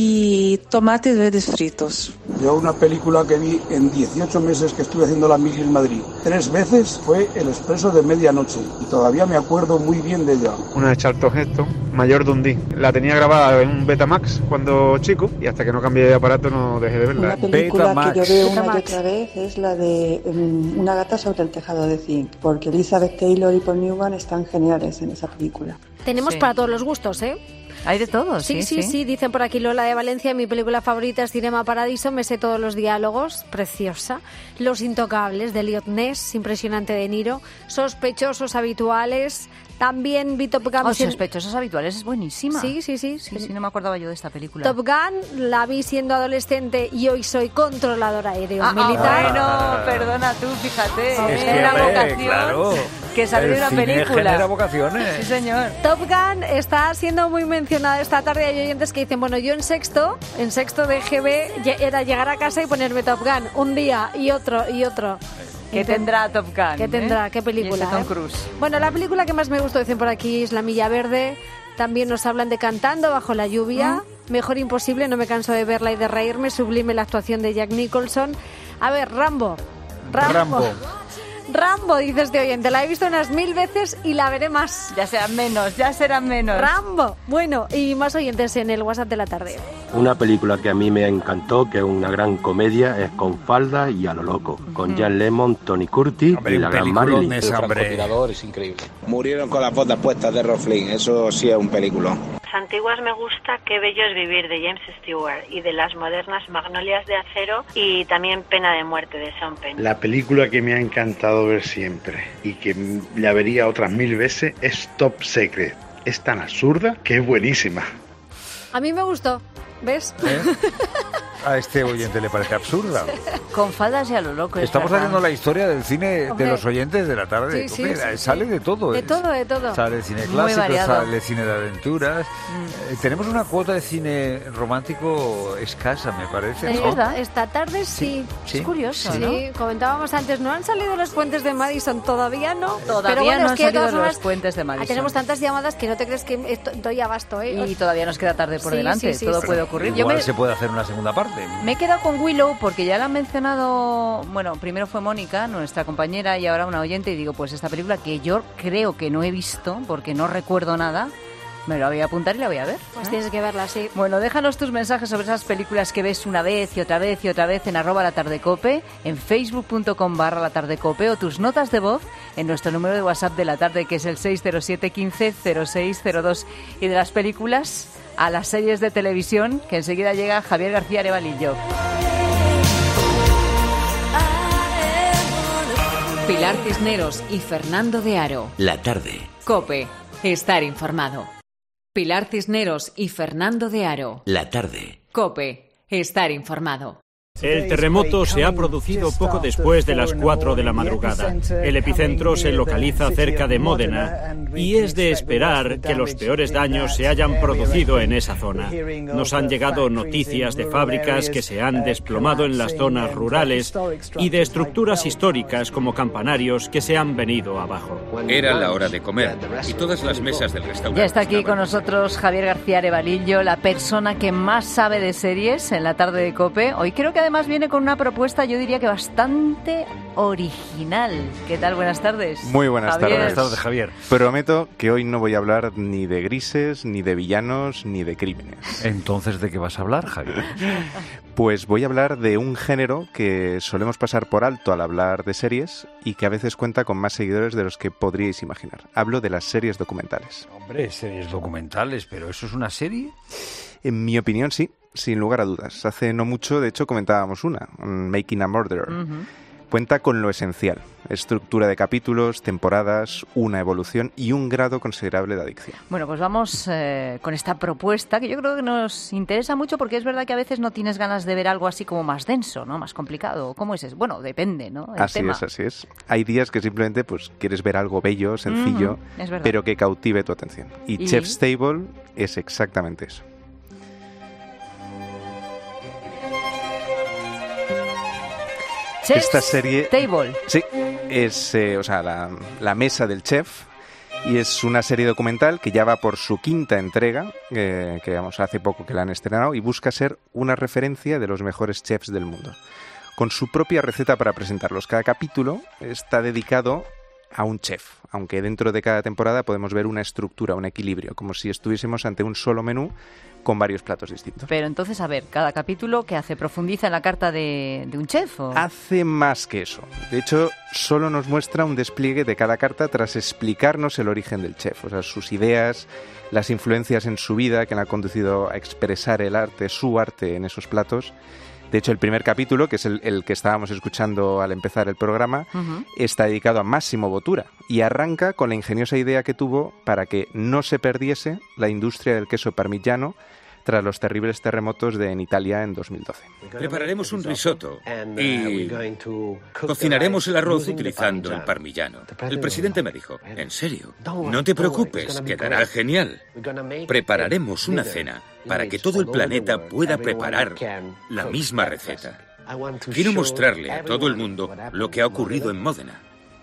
Speaker 22: y Tomates verdes fritos.
Speaker 23: Yo una película que vi en dieciocho meses que estuve haciendo la mili en Madrid tres veces fue El Expreso de Medianoche y todavía me acuerdo muy bien de ella.
Speaker 24: Una de Charlton Heston, Mayor Dundee. La tenía grabada en un Betamax cuando chico y hasta que no cambié de aparato no dejé de verla.
Speaker 25: Una película que yo veo una y otra vez es la de um, Una gata sobre el tejado de zinc, porque Elizabeth Taylor y Paul Newman están geniales en esa película.
Speaker 21: Tenemos
Speaker 6: Sí.
Speaker 21: para todos los gustos, ¿eh?
Speaker 6: Hay de todo,
Speaker 21: Sí,
Speaker 6: sí,
Speaker 21: sí, sí, dicen por aquí Lola de Valencia, mi película favorita es Cinema Paradiso, me sé todos los diálogos, preciosa. Los Intocables, de Elliot Ness, impresionante de Niro. Sospechosos habituales, también vi Top Gun.
Speaker 6: Oh, Sospechosos habituales es buenísima.
Speaker 21: Sí, sí, sí.
Speaker 6: Sí, sí, no me acordaba yo de esta película.
Speaker 21: Top Gun, la vi siendo adolescente y hoy soy controlador aéreo
Speaker 6: Ah,
Speaker 21: militar.
Speaker 6: ah, bueno, perdona tú, fíjate.
Speaker 21: Es
Speaker 6: es
Speaker 21: que,
Speaker 6: una
Speaker 21: hombre,
Speaker 6: vocación
Speaker 1: claro,
Speaker 6: que salió de
Speaker 1: el
Speaker 6: una
Speaker 1: cine
Speaker 6: película.
Speaker 1: genera vocaciones.
Speaker 6: Sí, señor.
Speaker 21: Top Gun está siendo muy mencionada esta tarde. Hay oyentes que dicen, bueno, yo en sexto, en sexto de G B, ye- era llegar a casa y ponerme Top Gun un día y otro y otro.
Speaker 6: ¿Qué
Speaker 21: Intent-
Speaker 6: tendrá Top Gun?
Speaker 21: ¿Qué
Speaker 6: eh?
Speaker 21: tendrá? ¿Qué película?
Speaker 6: Y ese Tom
Speaker 21: eh?
Speaker 6: Cruise.
Speaker 21: Bueno, la película que más me gustó, dicen por aquí, es La Milla Verde. También nos hablan de Cantando bajo la lluvia. Mejor Imposible, no me canso de verla y de reírme. Sublime la actuación de Jack Nicholson. A ver, Rambo. Rambo.
Speaker 1: Rambo.
Speaker 21: Rambo, dice este oyente. La he visto unas mil veces y la veré más.
Speaker 6: Ya serán menos, ya serán menos.
Speaker 21: Rambo. Bueno, y más oyentes en el WhatsApp de la tarde.
Speaker 26: Una película que a mí me encantó, que es una gran comedia, es Con falda y a lo loco, con Jan Lemmon, Tony Curtis y la gran Marilyn.
Speaker 27: El francotirador es increíble. Murieron con las botas puestas de Errol Flynn, eso sí es un peliculón.
Speaker 28: Las antiguas me gusta Qué bello es vivir de James Stewart y de las modernas Magnolias de acero y también Pena de muerte de Sean Penn.
Speaker 29: La película que me ha encantado ver siempre y que la vería otras mil veces es Top Secret. Es tan absurda que es buenísima.
Speaker 21: A mí me gustó, ¿ves?
Speaker 1: ¿Eh? A este oyente le parece absurda.
Speaker 6: Con faldas y a lo loco. es
Speaker 1: Estamos
Speaker 6: verdad.
Speaker 1: haciendo la historia del cine
Speaker 21: Hombre.
Speaker 1: de los oyentes de la tarde.
Speaker 21: Sí, sí,
Speaker 1: Hombre,
Speaker 21: sí,
Speaker 1: sale
Speaker 21: sí.
Speaker 1: de todo.
Speaker 21: De
Speaker 1: ¿eh?
Speaker 21: todo, de todo.
Speaker 1: Sale cine
Speaker 21: Muy
Speaker 1: clásico,
Speaker 21: variado.
Speaker 1: sale cine de aventuras.
Speaker 21: Mm.
Speaker 1: Eh, tenemos una cuota de cine romántico escasa, me parece.
Speaker 21: Es
Speaker 1: ¿no?
Speaker 21: verdad, esta tarde sí.
Speaker 1: sí,
Speaker 21: Es curioso,
Speaker 1: sí.
Speaker 21: ¿no? Sí, comentábamos antes, no han salido los puentes de Madison, todavía no.
Speaker 6: Todavía
Speaker 21: Pero bueno,
Speaker 6: no
Speaker 21: es
Speaker 6: han
Speaker 21: que de
Speaker 6: salido
Speaker 21: todas
Speaker 6: los
Speaker 21: formas,
Speaker 6: puentes de
Speaker 21: ah,
Speaker 6: Madison.
Speaker 21: tenemos tantas llamadas que no te crees que esto, doy abasto, ¿eh?
Speaker 6: Y todavía nos queda tarde por
Speaker 21: Sí,
Speaker 6: delante,
Speaker 21: sí, sí,
Speaker 6: todo
Speaker 21: sí.
Speaker 6: puede ocurrir. Yo
Speaker 1: Igual
Speaker 6: me,
Speaker 1: se puede hacer una segunda parte.
Speaker 6: me he quedado con Willow porque ya la han mencionado, bueno, primero fue Mónica, nuestra compañera, y ahora una oyente, y digo, pues esta película que yo creo que no he visto, porque no recuerdo nada, me la voy a apuntar y la voy a ver.
Speaker 21: Pues
Speaker 6: ¿eh?
Speaker 21: tienes que verla, sí.
Speaker 6: Bueno, déjanos tus mensajes sobre esas películas que ves una vez y otra vez y otra vez en arroba la tardecope, en facebook.com barra la tardecope o tus notas de voz en nuestro número de WhatsApp de la tarde, que es el seis cero siete, quince, cero seis cero dos. Y de las películas a las series de televisión, que enseguida llega Javier García Arevalillo.
Speaker 2: Pilar Cisneros y Fernando de Aro.
Speaker 3: La tarde.
Speaker 2: COPE. Estar informado. Pilar Cisneros y Fernando de Aro.
Speaker 3: La tarde.
Speaker 2: COPE. Estar informado.
Speaker 30: El terremoto se ha producido poco después de las cuatro de la madrugada. El epicentro se localiza cerca de Módena y es de esperar que los peores daños se hayan producido en esa zona. Nos han llegado noticias de fábricas que se han desplomado en las zonas rurales y de estructuras históricas como campanarios que se han venido abajo.
Speaker 31: Era la hora de comer y todas las mesas del restaurante.
Speaker 6: Ya está aquí con nosotros Javier García Arevalillo, la persona que más sabe de series en la tarde de COPE. Hoy creo que además viene con una propuesta, yo diría que bastante original. ¿Qué tal? Buenas tardes.
Speaker 32: Muy buenas
Speaker 6: Javier.
Speaker 32: tardes.
Speaker 1: Buenas tardes, Javier.
Speaker 32: Prometo que hoy no voy a hablar ni de grises, ni de villanos, ni de crímenes.
Speaker 1: Entonces, ¿de qué vas a hablar, Javier?
Speaker 32: Pues voy a hablar de un género que solemos pasar por alto al hablar de series y que a veces cuenta con más seguidores de los que podríais imaginar. Hablo de las series documentales.
Speaker 1: Hombre, series documentales, pero ¿eso es una serie?
Speaker 32: En mi opinión, sí, sin lugar a dudas. Hace no mucho, de hecho, comentábamos una, Making a Murderer.
Speaker 6: Uh-huh.
Speaker 32: Cuenta con lo esencial. estructura de capítulos, temporadas, una evolución y un grado considerable de adicción.
Speaker 6: Bueno, pues vamos eh, con esta propuesta que yo creo que nos interesa mucho porque es verdad que a veces no tienes ganas de ver algo así como más denso, ¿no? Más complicado. ¿Cómo es eso? Bueno, depende, ¿no? El
Speaker 32: así
Speaker 6: tema.
Speaker 32: es, así es. Hay días que simplemente pues quieres ver algo bello, sencillo,
Speaker 6: uh-huh, es verdad.
Speaker 32: pero que cautive tu atención. Y, y Chef's Table es exactamente eso.
Speaker 6: Chef's
Speaker 32: Esta serie
Speaker 6: Table.
Speaker 32: Sí, es eh, o sea, la, la mesa del chef, y es una serie documental que ya va por su quinta entrega, eh, que vamos, hace poco que la han estrenado, y busca ser una referencia de los mejores chefs del mundo, con su propia receta para presentarlos. Cada capítulo está dedicado a un chef, aunque dentro de cada temporada podemos ver una estructura, un equilibrio, como si estuviésemos ante un solo menú con varios platos distintos.
Speaker 6: Pero entonces, a ver, cada capítulo, ¿qué hace? ¿Profundiza en la carta de, de un chef? ¿O?
Speaker 32: Hace más que eso. De hecho, solo nos muestra un despliegue de cada carta tras explicarnos el origen del chef, o sea, sus ideas, las influencias en su vida que le han conducido a expresar el arte, su arte en esos platos. De hecho, el primer capítulo, que es el, el que estábamos escuchando al empezar el programa, uh-huh. está dedicado a Massimo Bottura y arranca con la ingeniosa idea que tuvo para que no se perdiese la industria del queso parmigiano tras los terribles terremotos de en Italia en dos mil doce.
Speaker 31: Prepararemos un risotto y cocinaremos el arroz utilizando el parmigiano. El presidente me dijo, ¿en serio? No te preocupes, quedará genial. Prepararemos una cena para que todo el planeta pueda preparar la misma receta. Quiero mostrarle a todo el mundo lo que ha ocurrido en Módena.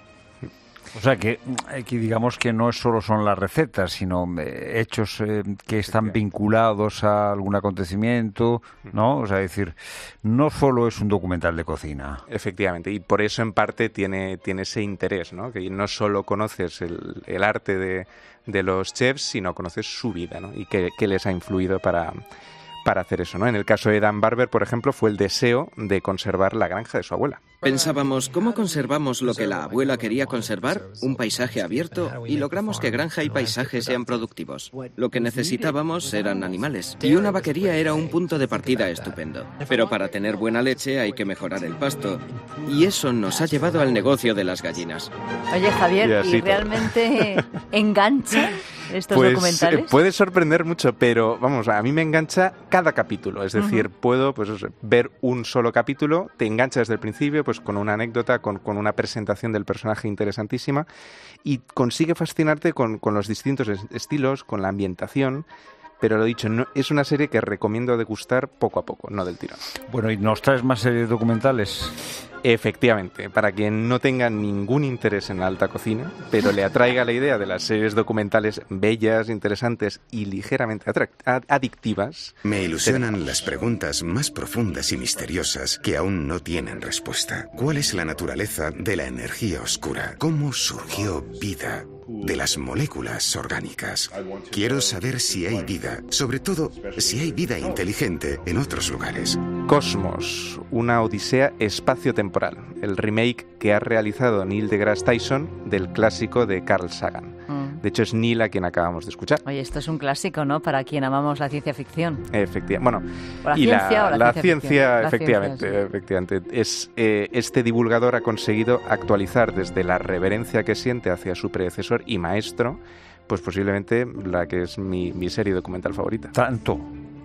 Speaker 1: O sea, que, que digamos que no solo son las recetas, sino eh, hechos eh, que están vinculados a algún acontecimiento, ¿no? O sea, es decir, no solo es un documental de cocina.
Speaker 32: Efectivamente, y por eso en parte tiene, tiene ese interés, ¿no? Que no solo conoces el, el arte de, de los chefs, sino conoces su vida, ¿no? Y qué, qué les ha influido para... para hacer eso, ¿no? En el caso de Dan Barber, por ejemplo, fue el deseo de conservar la granja de su abuela.
Speaker 4: Pensábamos, ¿cómo conservamos lo que la abuela quería conservar? Un paisaje abierto, y logramos que granja y paisaje sean productivos. Lo que necesitábamos eran animales, y una vaquería era un punto de partida estupendo. Pero para tener buena leche hay que mejorar el pasto, y eso nos ha llevado al negocio de las gallinas.
Speaker 6: Oye, Javier, ¿y, ¿y realmente engancha estos
Speaker 32: pues,
Speaker 6: documentales?
Speaker 32: Puede sorprender mucho, pero vamos, a mí me engancha cada capítulo. Es decir, uh-huh. puedo pues, ver un solo capítulo, te engancha desde el principio, pues con una anécdota, con, con una presentación del personaje interesantísima, y consigue fascinarte con, con los distintos estilos, con la ambientación. Pero lo dicho, no, es una serie que recomiendo degustar poco a poco, no del tirón.
Speaker 1: Bueno, ¿y nos traes más series documentales?
Speaker 32: Efectivamente, para quien no tenga ningún interés en la alta cocina, pero le atraiga la idea de las series documentales bellas, interesantes y ligeramente atract- adictivas.
Speaker 5: Me ilusionan las preguntas más profundas y misteriosas que aún no tienen respuesta. ¿Cuál es la naturaleza de la energía oscura? ¿Cómo surgió vida de las moléculas orgánicas? Quiero saber si hay vida, sobre todo si hay vida inteligente en otros lugares.
Speaker 32: Cosmos, una odisea espacio-temporal, el remake que ha realizado Neil deGrasse Tyson del clásico de Carl Sagan. Mm. De hecho, es Neil a quien acabamos de escuchar.
Speaker 6: Oye, esto es un clásico, ¿no? Para quien amamos la ciencia ficción.
Speaker 32: Efectivamente. Bueno,
Speaker 6: la
Speaker 32: y
Speaker 6: ciencia
Speaker 32: la,
Speaker 6: o la,
Speaker 32: la
Speaker 6: ciencia,
Speaker 32: ciencia,
Speaker 6: la
Speaker 32: efectivamente,
Speaker 6: ciencia, sí.
Speaker 32: efectivamente. Es, eh, este divulgador ha conseguido actualizar desde la reverencia que siente hacia su predecesor y maestro, pues posiblemente la que es mi, mi serie documental favorita.
Speaker 1: ¿Tanto?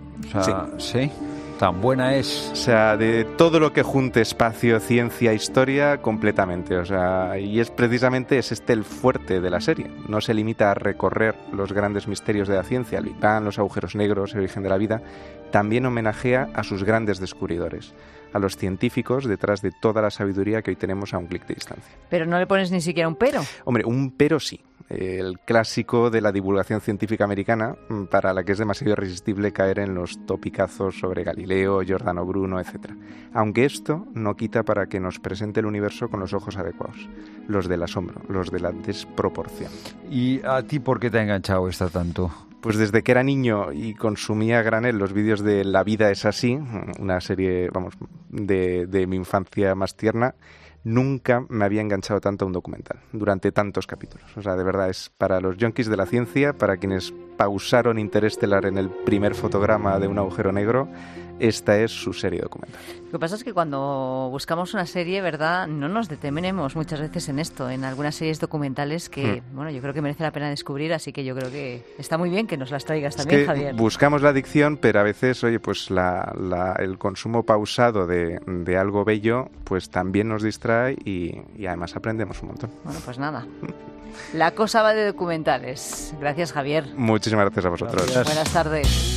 Speaker 1: O sea, sí. ¿sí? Tan buena es.
Speaker 32: O sea, de todo lo que junte espacio, ciencia, historia, completamente. O sea, y es precisamente es este el fuerte de la serie. No se limita a recorrer los grandes misterios de la ciencia, el Big Bang, los agujeros negros, el origen de la vida. También homenajea a sus grandes descubridores, a los científicos detrás de toda la sabiduría que hoy tenemos a un clic de distancia.
Speaker 6: Pero no le pones ni siquiera un pero.
Speaker 32: Hombre, un pero sí. El clásico de la divulgación científica americana, para la que es demasiado irresistible caer en los topicazos sobre Galileo, Giordano Bruno, etcétera. Aunque esto no quita para que nos presente el universo con los ojos adecuados, los del asombro, los de la desproporción.
Speaker 1: ¿Y a ti por qué te ha enganchado esta tanto?
Speaker 32: Pues desde que era niño y consumía a granel los vídeos de La vida es así, una serie, vamos, de, de mi infancia más tierna, nunca me había enganchado tanto a un documental durante tantos capítulos. O sea, de verdad, es para los yonkis de la ciencia, para quienes pausaron Interestelar en el primer fotograma de un agujero negro, esta es su serie documental.
Speaker 6: Lo que pasa es que cuando buscamos una serie, ¿verdad?, no nos detenemos muchas veces en esto, en algunas series documentales que, mm. bueno, yo creo que merece la pena descubrir, así que yo creo que está muy bien que nos las traigas también,
Speaker 32: es que
Speaker 6: Javier.
Speaker 32: Buscamos la adicción, pero a veces, oye, pues la, la, el consumo pausado de, de algo bello, pues también nos distrae y, y además aprendemos un montón.
Speaker 6: Bueno, pues nada. La cosa va de documentales. Gracias, Javier.
Speaker 32: Muchísimas gracias a vosotros.
Speaker 6: Gracias. Buenas tardes.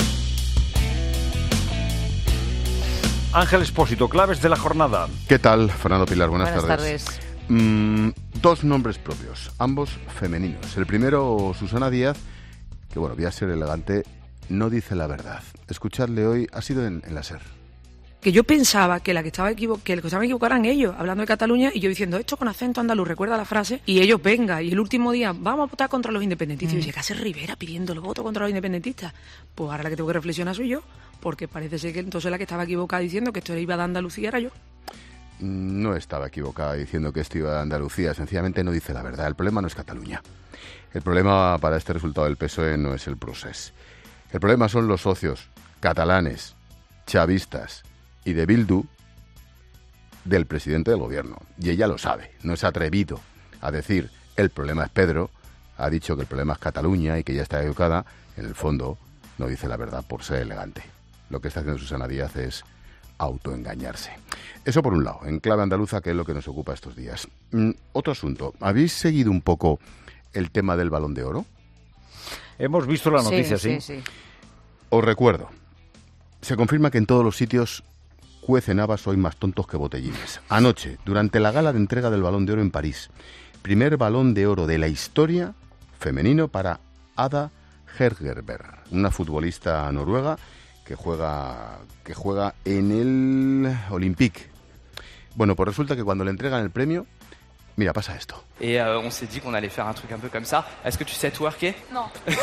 Speaker 1: Ángel Expósito, claves de la jornada.
Speaker 7: ¿Qué tal, Fernando Pilar? Buenas,
Speaker 6: Buenas
Speaker 7: tardes.
Speaker 6: tardes.
Speaker 7: Mm, dos nombres propios, ambos femeninos. El primero, Susana Díaz, que bueno, voy a ser elegante, no dice la verdad. Escuchadle hoy, ha sido en, en la SER.
Speaker 8: Que yo pensaba que la que estaba equivo- que el que estaban equivocados eran ellos, hablando de Cataluña, y yo diciendo esto con acento andaluz, recuerda la frase, y ellos, venga, y el último día, vamos a votar contra los independentistas. Mm. Y yo decía, ¿qué hace Rivera pidiendo el voto contra los independentistas? Pues ahora la que tengo que reflexionar soy yo, porque parece ser que entonces la que estaba equivocada diciendo que esto iba de Andalucía era yo.
Speaker 7: No estaba equivocada diciendo que esto iba de Andalucía, sencillamente no dice la verdad. El problema no es Cataluña. El problema para este resultado del P S O E no es el procés. El problema son los socios catalanes, chavistas y de Bildu del presidente del gobierno. Y ella lo sabe, no se ha atrevido a decir el problema es Pedro, ha dicho que el problema es Cataluña y que ella está equivocada. En el fondo no dice la verdad por ser elegante. Lo que está haciendo Susana Díaz es autoengañarse. Eso por un lado, en clave andaluza, que es lo que nos ocupa estos días. Mm, otro asunto, ¿habéis seguido un poco el tema del Balón de Oro?
Speaker 1: Hemos visto la noticia,
Speaker 6: sí.
Speaker 1: sí.
Speaker 6: sí, sí.
Speaker 7: Os recuerdo, se confirma que en todos los sitios cuecen habas hoy más tontos que botellines. Anoche, durante la gala de entrega del Balón de Oro en París, primer Balón de Oro de la historia femenino para Ada Hegerberg, una futbolista noruega que juega que juega en el Olympique. Bueno, pues resulta que cuando le entregan el premio, mira, pasa esto.
Speaker 9: Et euh, on s'est dit qu'on allait faire un truc un peu comme ça. Est-ce que tu sais twerker?
Speaker 10: No.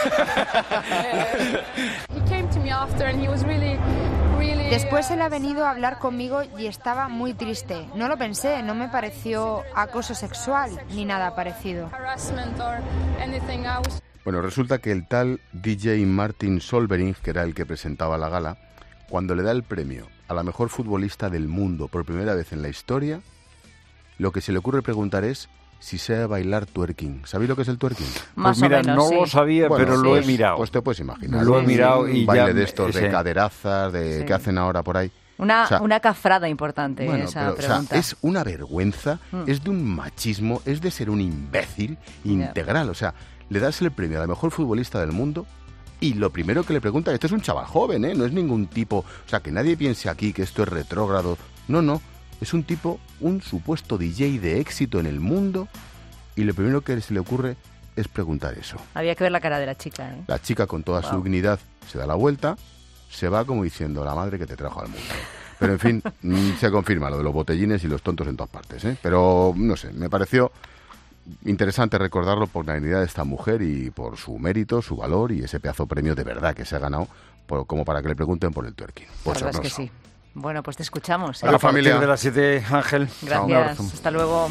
Speaker 10: He came to me after and he was really really
Speaker 11: Después él ha venido a hablar conmigo y estaba muy triste. No lo pensé, no me pareció acoso sexual ni nada parecido.
Speaker 10: harassment or anything. I was
Speaker 7: Bueno, resulta que el tal D J Martin Solveig, que era el que presentaba la gala, cuando le da el premio a la mejor futbolista del mundo por primera vez en la historia, lo que se le ocurre preguntar es si sabe bailar twerking. ¿Sabéis lo que es el twerking?
Speaker 1: Más pues mira, o menos, no sí. lo sabía, bueno, pero lo sí. he mirado.
Speaker 7: Pues te puedes imaginar.
Speaker 1: Lo he mirado y
Speaker 7: un baile
Speaker 1: ya
Speaker 7: de estos,
Speaker 1: ese.
Speaker 7: de caderazas, de sí. que hacen ahora por ahí.
Speaker 6: Una,
Speaker 7: o sea,
Speaker 6: una cafrada importante
Speaker 7: bueno,
Speaker 6: esa
Speaker 7: pero,
Speaker 6: pregunta.
Speaker 7: O sea, es una vergüenza,
Speaker 6: mm.
Speaker 7: es de un machismo, es de ser un imbécil integral. Yeah. O sea, le das el premio a la mejor futbolista del mundo y lo primero que le pregunta, esto es un chaval joven, ¿eh? No es ningún tipo, o sea, que nadie piense aquí que esto es retrógrado. No, no, es un tipo, un supuesto D J de éxito en el mundo y lo primero que se le ocurre es preguntar eso.
Speaker 6: Había que ver la cara de la chica, ¿eh?
Speaker 7: La chica con toda wow. su dignidad se da la vuelta, se va como diciendo la madre que te trajo al mundo. Pero en fin, se confirma lo de los botellines y los tontos en todas partes, ¿eh? Pero no sé, me pareció interesante recordarlo por la dignidad de esta mujer y por su mérito, su valor y ese pedazo de premio de verdad que se ha ganado, por, como para que le pregunten por el twerking.
Speaker 6: La verdad es que sí. Bueno, pues te escuchamos.
Speaker 1: ¿eh? A la familia de las siete, Ángel.
Speaker 6: Gracias. Hasta luego.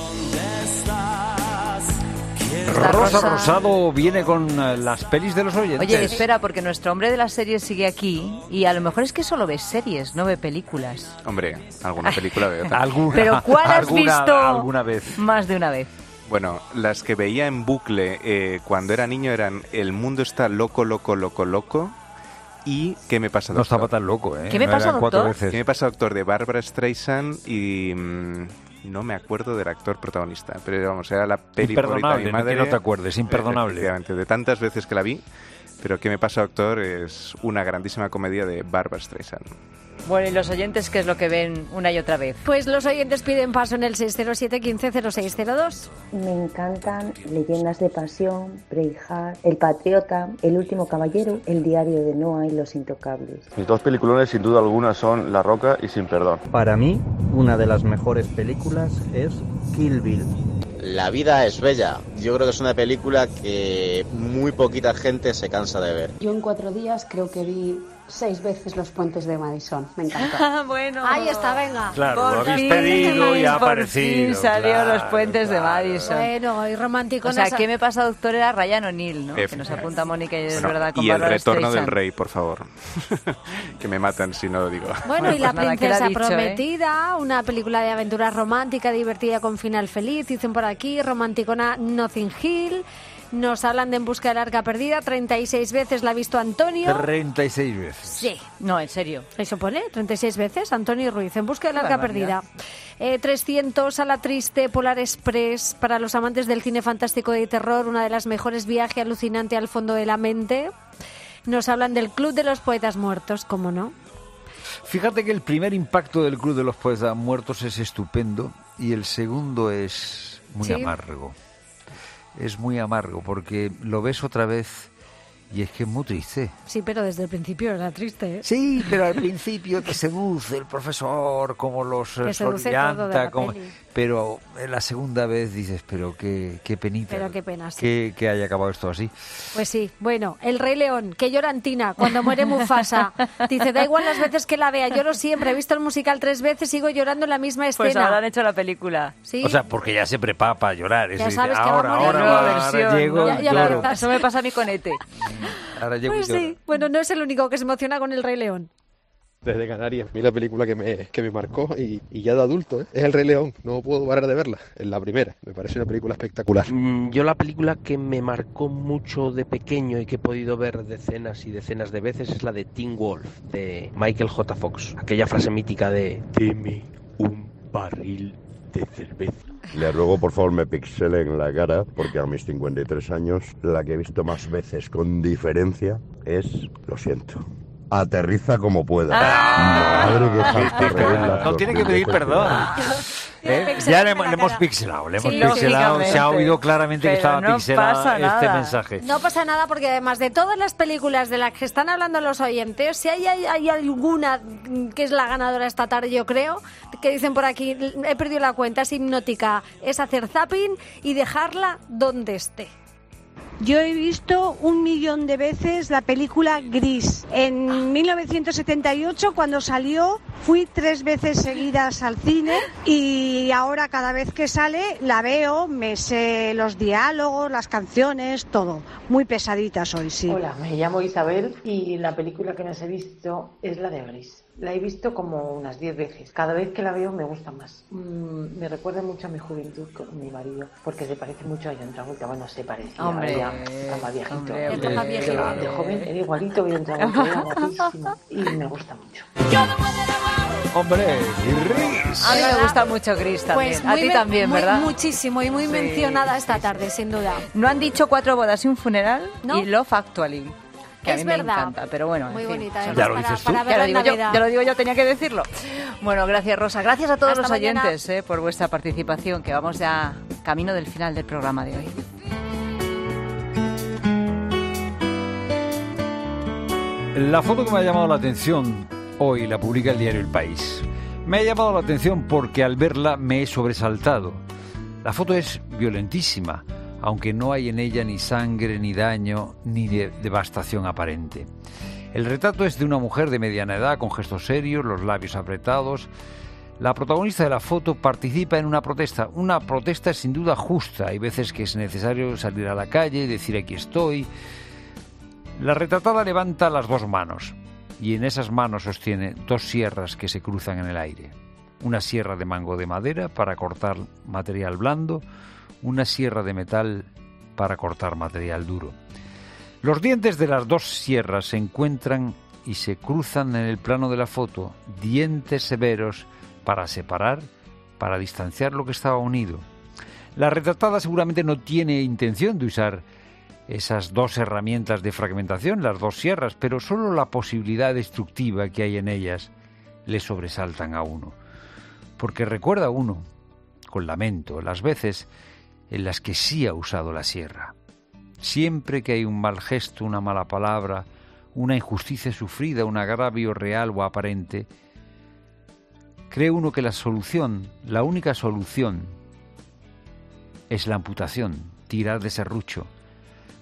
Speaker 1: Rosa, Rosa Rosado viene con las pelis de los oyentes.
Speaker 6: Oye, espera, porque nuestro hombre de las series sigue aquí y a lo mejor es que solo ve series, no ve películas.
Speaker 32: Hombre, alguna película veo.
Speaker 1: ¿Alguna,
Speaker 6: ¿Pero cuál has
Speaker 1: alguna,
Speaker 6: visto
Speaker 1: alguna vez?
Speaker 6: Más de una vez?
Speaker 32: Bueno, las que veía en bucle eh, cuando era niño eran El mundo está loco, loco, loco, loco y ¿Qué me pasa, doctor?
Speaker 1: No estaba tan loco, ¿eh?
Speaker 6: ¿Qué me
Speaker 1: no
Speaker 6: pasa, doctor?
Speaker 32: ¿Qué me pasa, doctor? De Barbara Streisand y... Mmm, no me acuerdo del actor protagonista, pero vamos, era la peli favorita de mi madre.
Speaker 1: No, que no te acuerdes, imperdonable.
Speaker 32: Efectivamente, de tantas veces que la vi, pero ¿Qué me pasa, doctor? Es una grandísima comedia de Barbara Streisand.
Speaker 6: Bueno, ¿y los oyentes qué es lo que ven una y otra vez?
Speaker 21: Pues los oyentes piden paso en el seis cero siete, quince, cero seis cero dos.
Speaker 12: Me encantan Leyendas de Pasión, Braveheart, El Patriota, El Último Caballero, El Diario de Noah y Los Intocables.
Speaker 13: Mis dos peliculones sin duda alguna son La Roca y Sin Perdón.
Speaker 14: Para mí, una de las mejores películas es Kill Bill.
Speaker 15: La vida es bella. Yo creo que es una película que muy poquita gente se cansa de ver.
Speaker 16: Yo en cuatro días creo que vi seis veces los puentes de Madison. Me encantó.
Speaker 21: Bueno. Ahí está, venga.
Speaker 1: Claro,
Speaker 21: por
Speaker 1: lo habéis
Speaker 21: fin,
Speaker 1: pedido y ha
Speaker 6: por
Speaker 1: aparecido.
Speaker 6: fin salió
Speaker 1: claro,
Speaker 6: los puentes
Speaker 1: claro.
Speaker 6: de Madison.
Speaker 21: Bueno, y romántico.
Speaker 6: O sea, ¿qué me pasa, doctor? Era Ryan O'Neill, ¿no? Que nos apunta Mónica y es
Speaker 32: Bueno,
Speaker 6: verdad. Con
Speaker 32: y el
Speaker 6: Barbara
Speaker 32: retorno
Speaker 6: Streisand.
Speaker 32: del rey, por favor. Que me matan si no lo digo.
Speaker 21: Bueno, y La
Speaker 6: Pues nada,
Speaker 21: princesa
Speaker 6: queda dicho,
Speaker 21: prometida, ¿eh? Una película de aventura romántica, divertida con final feliz, dicen por aquí, romanticona Notting Hill. Nos hablan de En busca del arca perdida, treinta y seis veces la ha visto Antonio.
Speaker 1: treinta y seis veces.
Speaker 21: Sí.
Speaker 6: No, en serio.
Speaker 21: Eso pone, treinta y seis veces, Antonio Ruiz, En busca del arca
Speaker 6: barbaridad.
Speaker 21: perdida. Eh, trescientos, A la triste, Polar Express, para los amantes del cine fantástico y de terror, una de las mejores, viaje alucinante al fondo de la mente. Nos hablan del Club de los Poetas Muertos, ¿cómo no?
Speaker 1: Fíjate que el primer impacto del Club de los Poetas Muertos es estupendo y el segundo es muy
Speaker 21: Sí.
Speaker 1: amargo. Es muy amargo porque lo ves otra vez y es que es muy triste.
Speaker 21: Sí, pero desde el principio era triste, ¿eh?
Speaker 1: Sí, pero al principio te seduce el profesor, como los
Speaker 21: Te seduce todo de la
Speaker 1: como,
Speaker 21: peli.
Speaker 1: pero en la segunda vez dices, pero qué, qué penita.
Speaker 21: Pero qué pena, sí.
Speaker 1: que, que haya acabado esto así.
Speaker 21: Pues sí, bueno, El Rey León, que llora Antina cuando muere Mufasa. Dice, da igual las veces que la vea, lloro siempre, he visto el musical tres veces, sigo llorando en la misma escena.
Speaker 6: Pues ahora han hecho la película.
Speaker 21: Sí.
Speaker 1: O sea, porque ya se prepara para llorar. Eso
Speaker 21: Ya
Speaker 1: dice,
Speaker 21: sabes que va a
Speaker 1: ahora,
Speaker 21: morir.
Speaker 1: ahora,
Speaker 6: Nueva
Speaker 1: ahora,
Speaker 6: versión,
Speaker 1: ahora llego
Speaker 21: Ya-
Speaker 1: y
Speaker 21: ya
Speaker 1: lloro.
Speaker 21: verás.
Speaker 6: Eso me pasa a mí con Ete.
Speaker 1: Ahora llego
Speaker 21: Pues
Speaker 1: y lloro.
Speaker 21: sí, bueno, no es el único que se emociona con El Rey León.
Speaker 17: Desde Canarias, a mí la película que me, que me marcó y, y ya de adulto, ¿eh? es El Rey León, no puedo parar de verla, es la primera, me parece una película espectacular.
Speaker 18: Mm, Yo la película que me marcó mucho de pequeño y que he podido ver decenas y decenas de veces es la de Teen Wolf, de Michael J. Fox, aquella frase mítica de «Deme un barril de cerveza».
Speaker 19: Le ruego por favor me pixelen la cara, porque a mis cincuenta y tres años la que he visto más veces con diferencia es, lo siento, Aterriza como pueda.
Speaker 1: Ah.
Speaker 19: Madre que falta reírla.
Speaker 1: No tiene que pedir perdón. ¿Eh? Ya le, hemos- le hemos pixelado, le hemos
Speaker 21: Sí,
Speaker 1: pixelado, se ha
Speaker 21: lógicamente.
Speaker 1: oído claramente que
Speaker 21: Pero
Speaker 1: estaba
Speaker 21: no
Speaker 1: pixelado
Speaker 21: pasa
Speaker 1: este
Speaker 21: nada.
Speaker 1: mensaje.
Speaker 21: No pasa nada porque además de todas las películas de las que están hablando los oyentes, si hay, hay, hay alguna que es la ganadora esta tarde, yo creo, que dicen por aquí, he perdido la cuenta, es hipnótica, es hacer zapping y dejarla donde esté.
Speaker 20: Yo he visto un millón de veces la película Gris. En mil novecientos setenta y ocho, cuando salió, fui tres veces seguidas al cine y ahora cada vez que sale la veo, me sé los diálogos, las canciones, todo. Muy pesadita soy, sí.
Speaker 22: Hola, me llamo Isabel y la película que más he visto es la de Gris. La he visto como unas diez veces. Cada vez que la veo me gusta más. Mm, me recuerda mucho a mi juventud con mi marido, porque se parece mucho a John Travolta. Bueno, se parece.
Speaker 6: Hombre,
Speaker 22: ahora ya está más viejito.
Speaker 6: hombre,
Speaker 22: Pero
Speaker 6: está más viejito.
Speaker 22: De joven era igualito que John Travolta, era guapísimo y me gusta mucho.
Speaker 1: Hombre, Gris.
Speaker 6: A mí me gusta mucho Gris también.
Speaker 21: Pues
Speaker 6: a
Speaker 21: muy
Speaker 6: ti
Speaker 21: men-
Speaker 6: también,
Speaker 21: muy-
Speaker 6: ¿verdad?
Speaker 21: Muchísimo y muy
Speaker 6: Sí,
Speaker 21: mencionada esta tarde, sin duda.
Speaker 6: No han dicho Cuatro bodas y un funeral
Speaker 21: ¿No?
Speaker 6: y Love Actually. Que a
Speaker 21: Es
Speaker 6: mí me
Speaker 21: verdad.
Speaker 6: encanta, pero bueno.
Speaker 21: Muy
Speaker 6: en fin,
Speaker 21: bonita,
Speaker 6: son-
Speaker 21: además, Ya lo para- dices tú. para
Speaker 6: Ya
Speaker 21: verla
Speaker 6: lo
Speaker 21: en
Speaker 6: digo yo,
Speaker 21: Navidad.
Speaker 6: ya lo digo yo, tenía que decirlo. Bueno, gracias Rosa. Gracias a todos
Speaker 21: Hasta
Speaker 6: los
Speaker 21: mañana.
Speaker 6: oyentes eh, por vuestra participación, que vamos ya camino del final del programa de hoy.
Speaker 1: La foto que me ha llamado la atención hoy la publica el diario El País. Me ha llamado la atención porque al verla me he sobresaltado. La foto es violentísima, aunque no hay en ella ni sangre, ni daño, ni de- devastación aparente. El retrato es de una mujer de mediana edad, con gestos serios, los labios apretados. La protagonista de la foto participa en una protesta. Una protesta sin duda justa. Hay veces que es necesario salir a la calle y decir aquí estoy. La retratada levanta las dos manos y en esas manos sostiene dos sierras que se cruzan en el aire. Una sierra de mango de madera para cortar material blando, una sierra de metal para cortar material duro. Los dientes de las dos sierras se encuentran y se cruzan en el plano de la foto, dientes severos para separar, para distanciar lo que estaba unido. La retratada seguramente no tiene intención de usar esas dos herramientas de fragmentación, las dos sierras, pero solo la posibilidad destructiva que hay en ellas le sobresaltan a uno. Porque recuerda uno, con lamento, las veces en las que sí ha usado la sierra. Siempre que hay un mal gesto, una mala palabra, una injusticia sufrida, un agravio real o aparente, cree uno que la solución, la única solución, es la amputación, tirar de serrucho,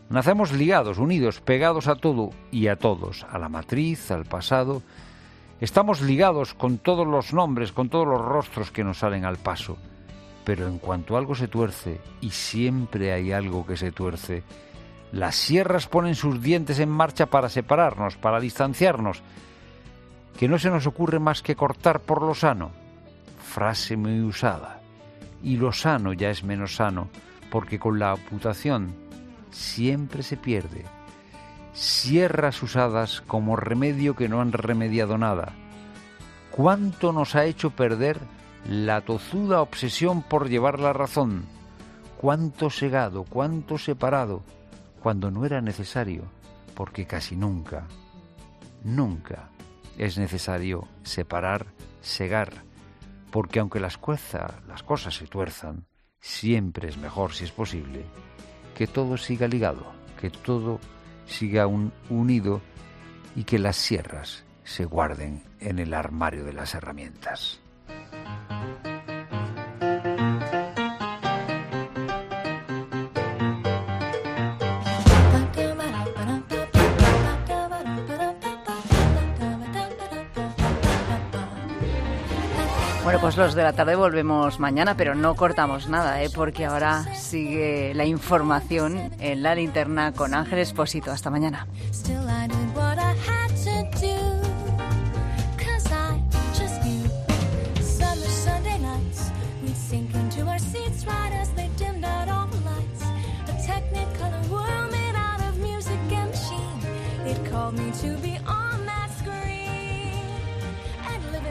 Speaker 1: Nacemos ligados, unidos, pegados a todo y a todos, a la matriz, al pasado. Estamos ligados con todos los nombres, con todos los rostros que nos salen al paso. Pero en cuanto algo se tuerce, y siempre hay algo que se tuerce, las sierras ponen sus dientes en marcha para separarnos, para distanciarnos, que no se nos ocurre más que cortar por lo sano. Frase muy usada. Y lo sano ya es menos sano, porque con la amputación siempre se pierde. Sierras usadas como remedio que no han remediado nada. ¿Cuánto nos ha hecho perder la tozuda obsesión por llevar la razón? ¿Cuánto segado, cuánto separado, cuando no era necesario? Porque casi nunca, nunca es necesario separar, segar, porque aunque las, cueza, las cosas se tuerzan, siempre es mejor, si es posible, que todo siga ligado, que todo siga un, unido y que las sierras se guarden en el armario de las herramientas.
Speaker 6: Bueno, pues los de la tarde volvemos mañana, pero no cortamos nada, ¿eh? Porque ahora sigue la información en La Linterna con Ángel Expósito. Hasta mañana.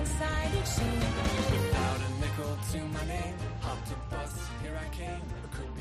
Speaker 2: To my name, hopped a bus, here I came.